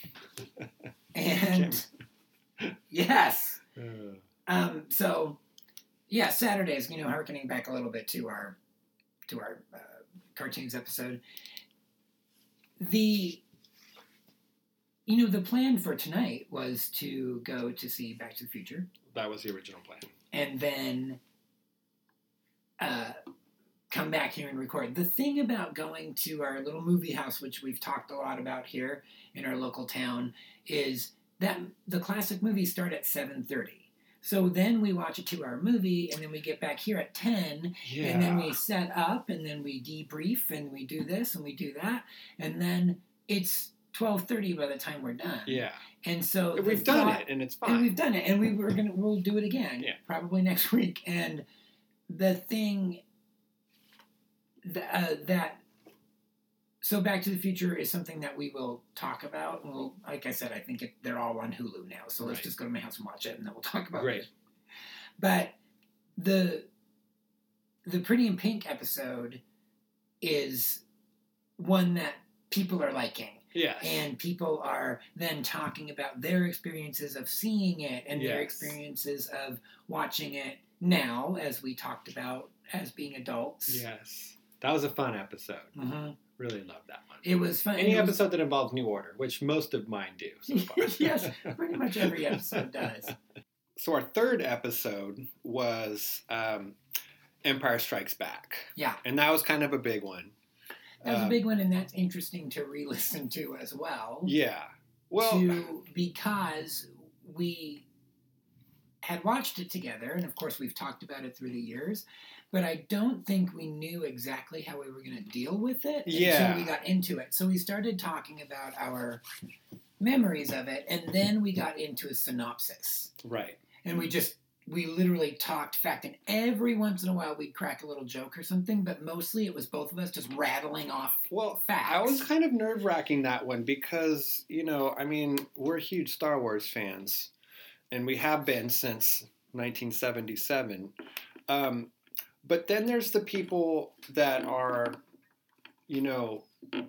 And yes. Uh. Um. So, yeah, Saturdays. You know, harkening back a little bit to our to our uh, cartoons episode. The. You know, the plan for tonight was to go to see Back to the Future. That was the original plan. And then uh, come back here and record. The thing about going to our little movie house, which we've talked a lot about here in our local town, is that the classic movies start at seven thirty. So then we watch a two-hour movie, and then we get back here at ten, Yeah. and then we set up, and then we debrief, and we do this, and we do that, and then it's twelve thirty by the time we're done. Yeah. And so we've done thought, it, and it's fine. And we've done it, and we were gonna we'll do it again, yeah. probably next week. And the thing that, uh, that so Back to the Future is something that we will talk about. Well, like I said, I think it, they're all on Hulu now, so let's right. just go to my house and watch it, and then we'll talk about Great. it. But the the Pretty in Pink episode is one that people are liking. Yes. And people are then talking about their experiences of seeing it and yes. their experiences of watching it now, as we talked about, as being adults. Yes. That was a fun episode. Mm-hmm. Really loved that one. It was fun. Any was... episode that involves New Order, which most of mine do so far. Yes, pretty much every episode does. So our third episode was um, Empire Strikes Back. Yeah. And that was kind of a big one. That was um, a big one, and that's interesting to re-listen to as well. Yeah. Well, to, because we had watched it together, and of course we've talked about it through the years, but I don't think we knew exactly how we were going to deal with it yeah. until we got into it. So we started talking about our memories of it, and then we got into a synopsis. Right. And we just, we literally talked fact, and every once in a while we'd crack a little joke or something, but mostly it was both of us just rattling off well, facts. I was kind of nerve-wracking that one because, you know, I mean, we're huge Star Wars fans, and we have been since nineteen seventy-seven. Um, but then there's the people that are, you know,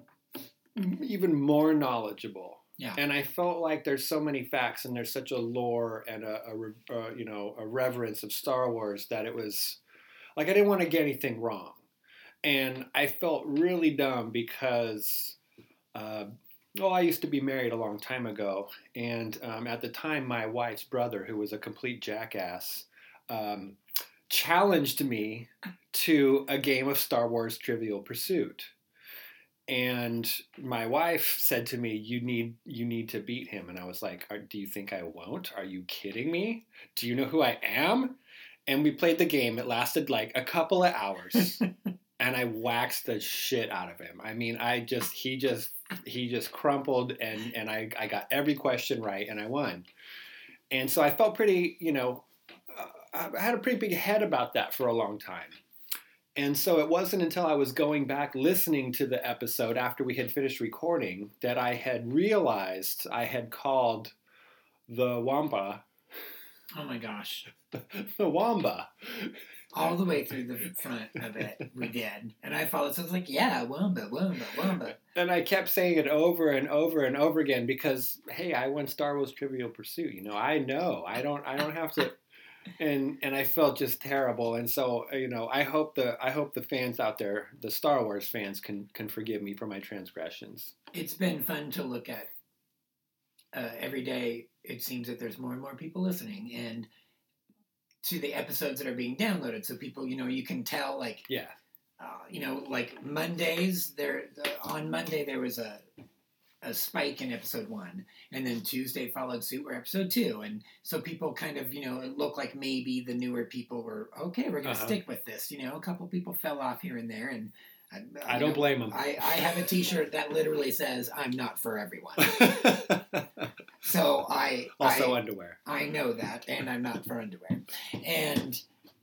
even more knowledgeable. Yeah. And I felt like there's so many facts and there's such a lore and a, a, a you know a reverence of Star Wars that it was like I didn't want to get anything wrong, and I felt really dumb because uh, well I used to be married a long time ago, and um, at the time my wife's brother, who was a complete jackass, um, challenged me to a game of Star Wars Trivial Pursuit. And my wife said to me, "You need you need to beat him." And I was like, "Do you think I won't? Are you kidding me? Do you know who I am?" And we played the game. It lasted like a couple of hours, and I waxed the shit out of him. I mean, I just he just he just crumpled, and and I I got every question right, and I won. And so I felt pretty, you know, uh, I had a pretty big head about that for a long time. And so it wasn't until I was going back listening to the episode after we had finished recording that I had realized I had called the Wampa. Oh my gosh. The Wamba. All the way through the front of it, we did. And I followed, so I was like, yeah, Wamba, Wamba, Wamba. And I kept saying it over and over and over again because, hey, I won Star Wars Trivial Pursuit. You know, I know. I don't I don't have to... And and I felt just terrible, and so you know I hope the I hope the fans out there, the Star Wars fans, can can forgive me for my transgressions. It's been fun to look at. Uh, every day, it seems that there's more and more people listening, and to the episodes that are being downloaded. So people, you know, you can tell, like, yeah, uh, you know, like Mondays. There uh, on Monday there was a a spike in episode one, and then Tuesday followed suit were episode two, and so people kind of, you know, it looked like maybe the newer people were okay. We're going to uh-huh. stick with this. You know, a couple people fell off here and there, and I, I don't know, blame them. I, I have a T-shirt that literally says "I'm not for everyone." So I also I, underwear. I know that, and I'm not for underwear, and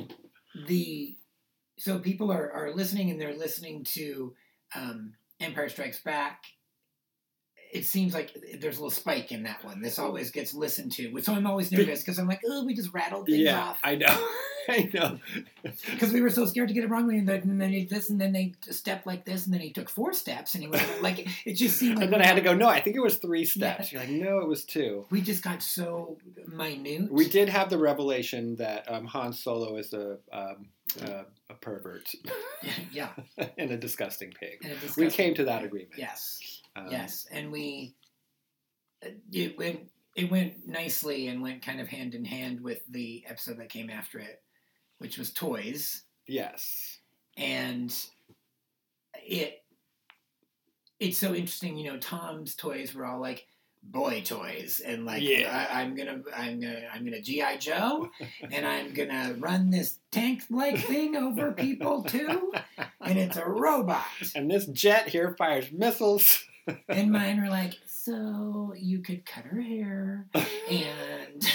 the so people are, are listening, and they're listening to um, Empire Strikes Back. It seems like there's a little spike in that one. This always gets listened to. So I'm always nervous because I'm like, oh, we just rattled things yeah, off. I know. I know. Because we were so scared to get it wrong. And then he this, and then they stepped like this, and then he took four steps, and he went like, it just seemed like. And then I had to go, no, I think it was three steps. Yeah. You're like, no, it was two. We just got so minute. We did have the revelation that um, Han Solo is a um, uh, a pervert. Yeah. And a disgusting pig. And a disgusting we came to that pig. agreement. Yes. Um, yes, and we it went it went nicely and went kind of hand in hand with the episode that came after it, which was Toys. Yes, and it it's so interesting. You know, Tom's toys were all like boy toys, and like yeah. I, I'm gonna I'm gonna I'm gonna G I Joe, and I'm gonna run this tank like thing over people too, and it's a robot. And this jet here fires missiles. And mine were like, so you could cut her hair, and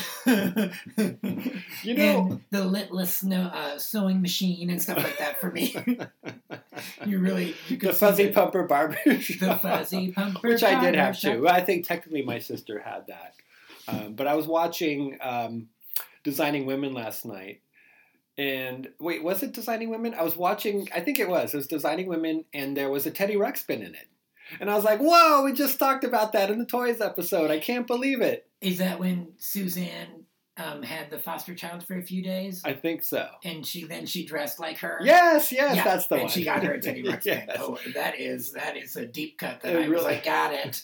you know and the litless snow, uh, sewing machine and stuff like that for me. You really you could the fuzzy the, pumper barber the fuzzy pumper, which I did have shop. too. I think technically my sister had that, um, but I was watching um, Designing Women last night. And wait, was it Designing Women? I was watching. I think it was. It was Designing Women, and there was a Teddy Ruxpin in it. And I was like, whoa, we just talked about that in the Toys episode. I can't believe it. Is that when Suzanne um, had the foster child for a few days? I think so. And she then she dressed like her? Yes, yes, yeah, that's the and one. And she got her a Teddy Ruxpin. Yes. Oh, that is, that is a deep cut that it I really... was like, got it.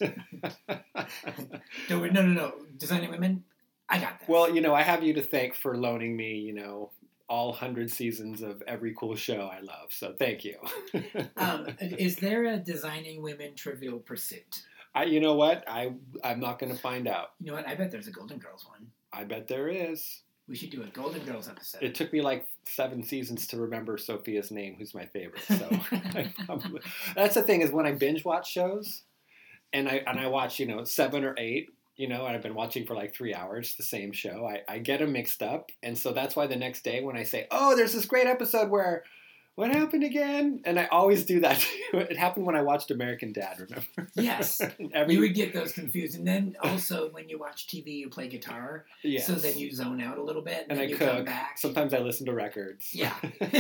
no, no, no, no. Designing Women, I got this. Well, you know, I have you to thank for loaning me, you know, all hundred seasons of every cool show I love. So thank you. um, is there a Designing Women Trivial Pursuit? I, you know what? I, I'm not going to find out. You know what? I bet there's a Golden Girls one. I bet there is. We should do a Golden Girls episode. It took me like seven seasons to remember Sophia's name, who's my favorite. So probably, that's the thing is when I binge watch shows, and I and I watch you know seven or eight. You know, and I've been watching for like three hours, the same show. I, I get them mixed up. And so that's why the next day when I say, oh, there's this great episode where, what happened again? And I always do that too. It happened when I watched American Dad, remember? Yes. Every... You would get those confused. And then also when you watch T V, you play guitar. Yes. So then you zone out a little bit. And, and then I you cook. Come back. Sometimes I listen to records. Yeah.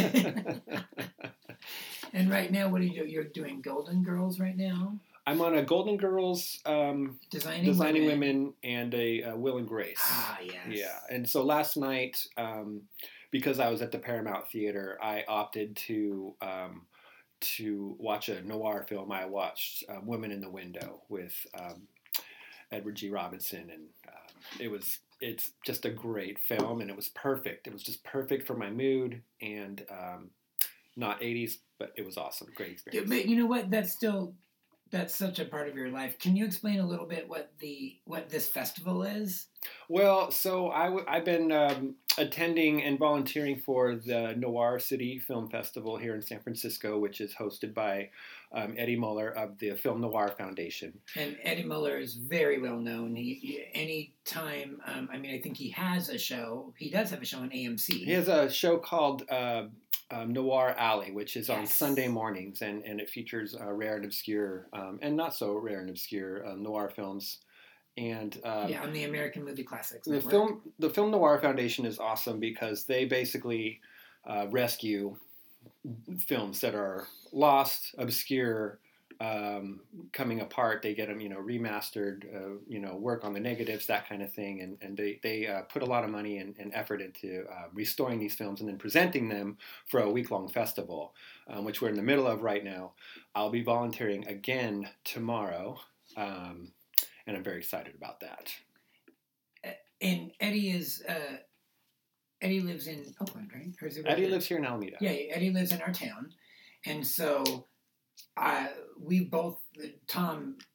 And right now, what are you doing? You're doing Golden Girls right now? I'm on a Golden Girls, um, Designing, Designing Women. Women, and a uh, Will and Grace. Ah, yes. Yeah, and so last night, um, because I was at the Paramount Theater, I opted to um, to watch a noir film. I watched uh, Women in the Window with um, Edward G. Robinson, and uh, it was it's just a great film, and it was perfect. It was just perfect for my mood, and um, not eighties, but it was awesome. Great experience. But you know what? That's still. That's such a part of your life. Can you explain a little bit what the what this festival is? Well, so I w- I've been um, attending and volunteering for the Noir City Film Festival here in San Francisco, which is hosted by um, Eddie Muller of the Film Noir Foundation. And Eddie Muller is very well known. He, he any time, um, I mean, I think he has a show. He does have a show on A M C. He has a show called Uh, Um, Noir Alley, which is yes. on Sunday mornings, and, and it features uh, rare and obscure, um, and not so rare and obscure uh, noir films. And um, yeah, on the American Movie Classics the Network. film, the Film Noir Foundation is awesome because they basically uh, rescue films that are lost, obscure, um, coming apart. They get them, you know, remastered, uh, you know, work on the negatives, that kind of thing. And, and they, they uh, put a lot of money and, and effort into uh, restoring these films and then presenting them for a week-long festival, um, which we're in the middle of right now. I'll be volunteering again tomorrow, um, and I'm very excited about that. And Eddie is... Uh, Eddie lives in Oakland, right? Or is it Eddie lives here in Alameda. Yeah, Eddie lives in our town. And so... Uh, we both, Tom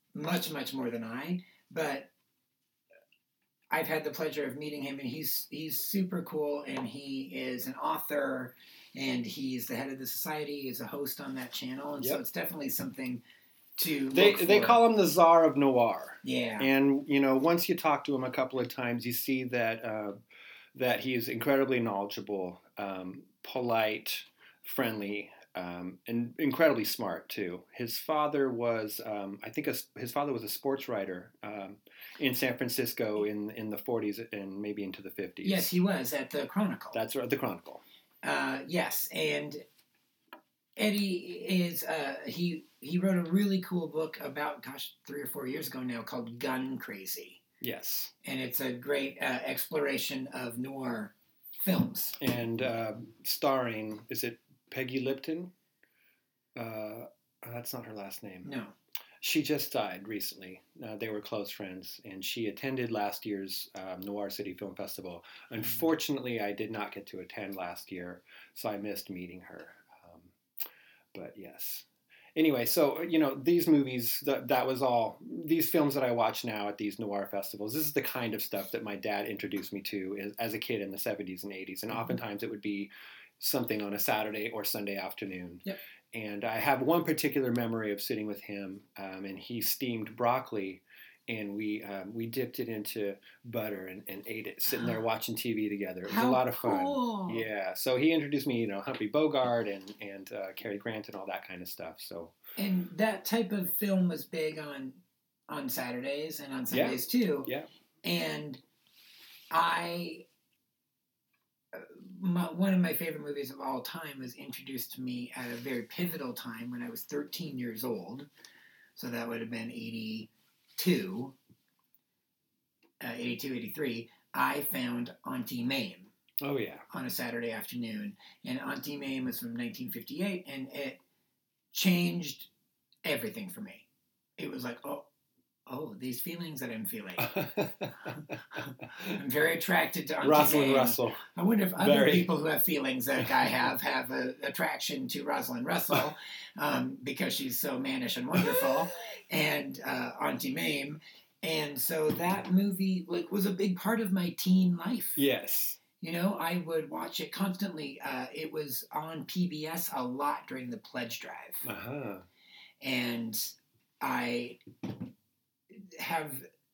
much, much more than I, but I've had the pleasure of meeting him, and he's he's super cool, and he is an author, and he's the head of the society. He's a host on that channel, and yep. so it's definitely something to they look for. They call him the Tsar of Noir. Yeah, and you know, once you talk to him a couple of times, you see that uh, that he's incredibly knowledgeable, um, polite, friendly. Um, and incredibly smart too. His father was, um, I think, a, his father was a sports writer um, in San Francisco in in the forties and maybe into the fifties. Yes, he was at the Chronicle. That's right, the Chronicle. Uh, yes, and Eddie is uh, he he wrote a really cool book about gosh three or four years ago now called Gun Crazy. Yes, and it's a great uh, exploration of noir films and uh, starring is it. Peggy Lipton, uh, that's not her last name. No. She just died recently. Uh, they were close friends, and she attended last year's um, Noir City Film Festival. Unfortunately, I did not get to attend last year, so I missed meeting her. Um, but yes. Anyway, so, you know, these movies, that, that was all, these films that I watch now at these noir festivals, this is the kind of stuff that my dad introduced me to as, as a kid in the seventies and eighties, and oftentimes it would be something on a Saturday or Sunday afternoon. Yep. And I have one particular memory of sitting with him, um, and he steamed broccoli, and we um, we dipped it into butter and, and ate it, sitting there watching T V together. It was How a lot of cool. fun. Yeah. So he introduced me, you know, Humphrey Bogart and and uh, Cary Grant and all that kind of stuff. So. And that type of film was big on on Saturdays and on Sundays yeah. too. Yeah. And I. My, one of my favorite movies of all time was introduced to me at a very pivotal time when I was thirteen years old. So that would have been eighty-two, uh, eighty-two, eighty-three. I found Auntie Mame. Oh, yeah. On a Saturday afternoon. And Auntie Mame was from nineteen fifty-eight, and it changed everything for me. It was like, oh, oh, these feelings that I'm feeling. I'm very attracted to Auntie Rosalind Mame. Russell. I wonder if other very. people who have feelings like I have have an attraction to Rosalind Russell um, because she's so mannish and wonderful, and uh, Auntie Mame. And so that movie like was a big part of my teen life. Yes. You know, I would watch it constantly. Uh, it was on P B S a lot during the pledge drive. Uh-huh. And I have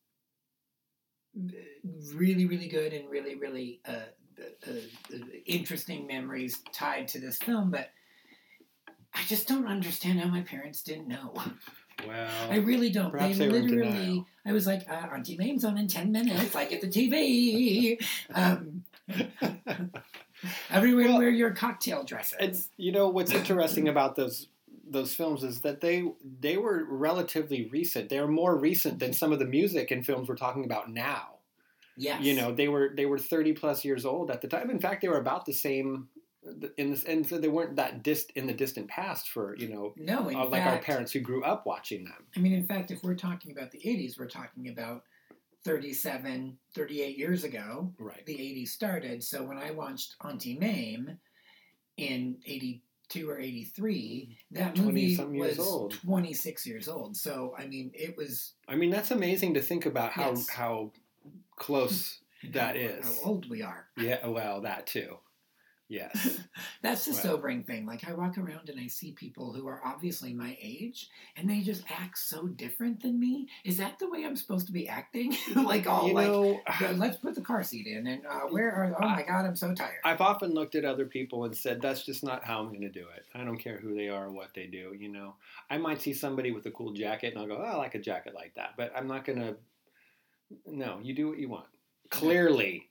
really, really good and really, really uh, uh, uh, interesting memories tied to this film, but I just don't understand how my parents didn't know. Well, I really don't. They, they literally, I was like, uh, Auntie Mame's on in ten minutes, like at the T V. Um, everywhere well, wear your cocktail dresses. It's, you know, what's interesting about those those films is that they they were relatively recent. They're more recent than some of the music and films we're talking about now. Yes. You know, they were they were thirty plus years old at the time. In fact, they were about the same in this, and so they weren't that dist in the distant past for, you know, no, in uh, like fact, our parents who grew up watching them. I mean, in fact, if we're talking about the eighties, we're talking about thirty-seven, thirty-eight years ago. Right. The eighties started. So when I watched Auntie Mame in eighty-two or eighty-three, that movie was old. twenty-six years old. So, I mean, it was... I mean, that's amazing to think about how yes. how close that how, is. How old we are. Yeah, well, that too. Yes. That's the well. sobering thing. Like, I walk around and I see people who are obviously my age, and they just act so different than me. Is that the way I'm supposed to be acting? like, all you like, know, let's put the car seat in, and uh, where are, oh my God, I'm so tired. I've often looked at other people and said, that's just not how I'm going to do it. I don't care who they are or what they do, you know. I might see somebody with a cool jacket, and I'll go, oh, I like a jacket like that. But I'm not going to, no, you do what you want. Clearly.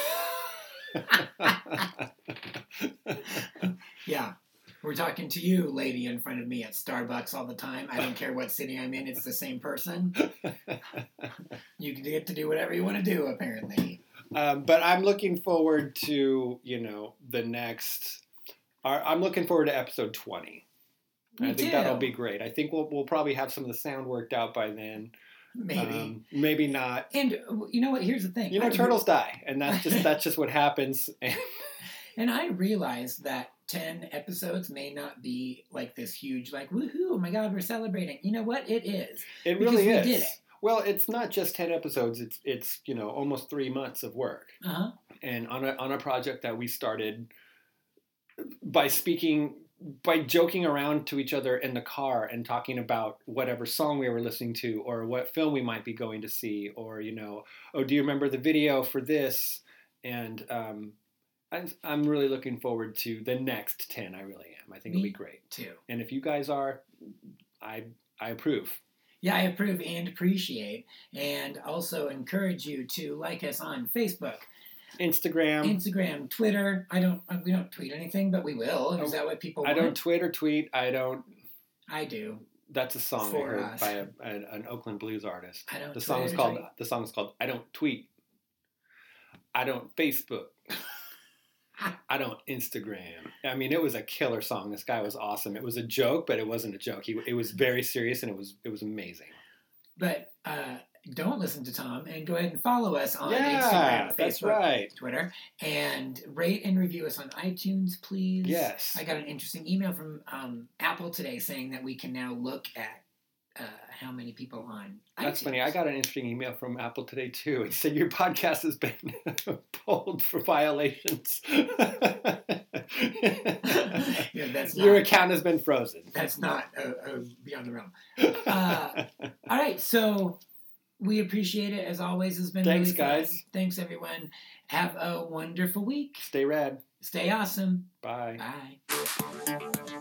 Yeah, we're talking to you, lady in front of me at Starbucks all the time. I don't care what city I'm in, it's the same person. You get to do whatever you want to do, apparently. Um, but I'm looking forward to, you know, the next, our, I'm looking forward to episode twenty. Me I think too. that'll be great. I think we'll we'll probably have some of the sound worked out by then. Maybe, um, maybe not. And you know what? Here's the thing. You know, I turtles re- die, and that's just that's just what happens. And I realize that ten episodes may not be like this huge, like, woohoo, oh my God, we're celebrating. You know what? It is. It because really we is. did it. Well, it's not just ten episodes. It's, it's you know, almost three months of work. Uh-huh. And on a, on a project that we started by speaking, by joking around to each other in the car and talking about whatever song we were listening to or what film we might be going to see or, you know, oh, do you remember the video for this? And um, I'm, I'm really looking forward to the next ten. I really am. I think Me it'll be great. too. And if you guys are, I I approve. Yeah, I approve and appreciate, and also encourage you to like us on Facebook, Instagram, Instagram, Twitter. I don't, we don't tweet anything, but we will. Is that what people I want? don't tweet or tweet. I don't. I do. That's a song I For heard us. by a, an, an Oakland blues artist. I don't The song is tweet or called tweet. the song is called I don't tweet. I don't Facebook. I don't Instagram. I mean, it was a killer song. This guy was awesome. It was a joke, but it wasn't a joke. He it was very serious and it was it was amazing. But uh, don't listen to Tom and go ahead and follow us on Yeah, Instagram, that's Facebook, right. Twitter, and rate and review us on iTunes, please. Yes. I got an interesting email from um, Apple today saying that we can now look at uh, how many people on That's iTunes. funny. I got an interesting email from Apple today too. It said your podcast has been pulled for violations. Yeah, that's Your not- account has been frozen. That's not uh, uh, beyond the realm. Uh, all right, so we appreciate it as always. It's been Thanks, really fun. guys. Thanks, everyone. Have a wonderful week. Stay rad. Stay awesome. Bye. Bye.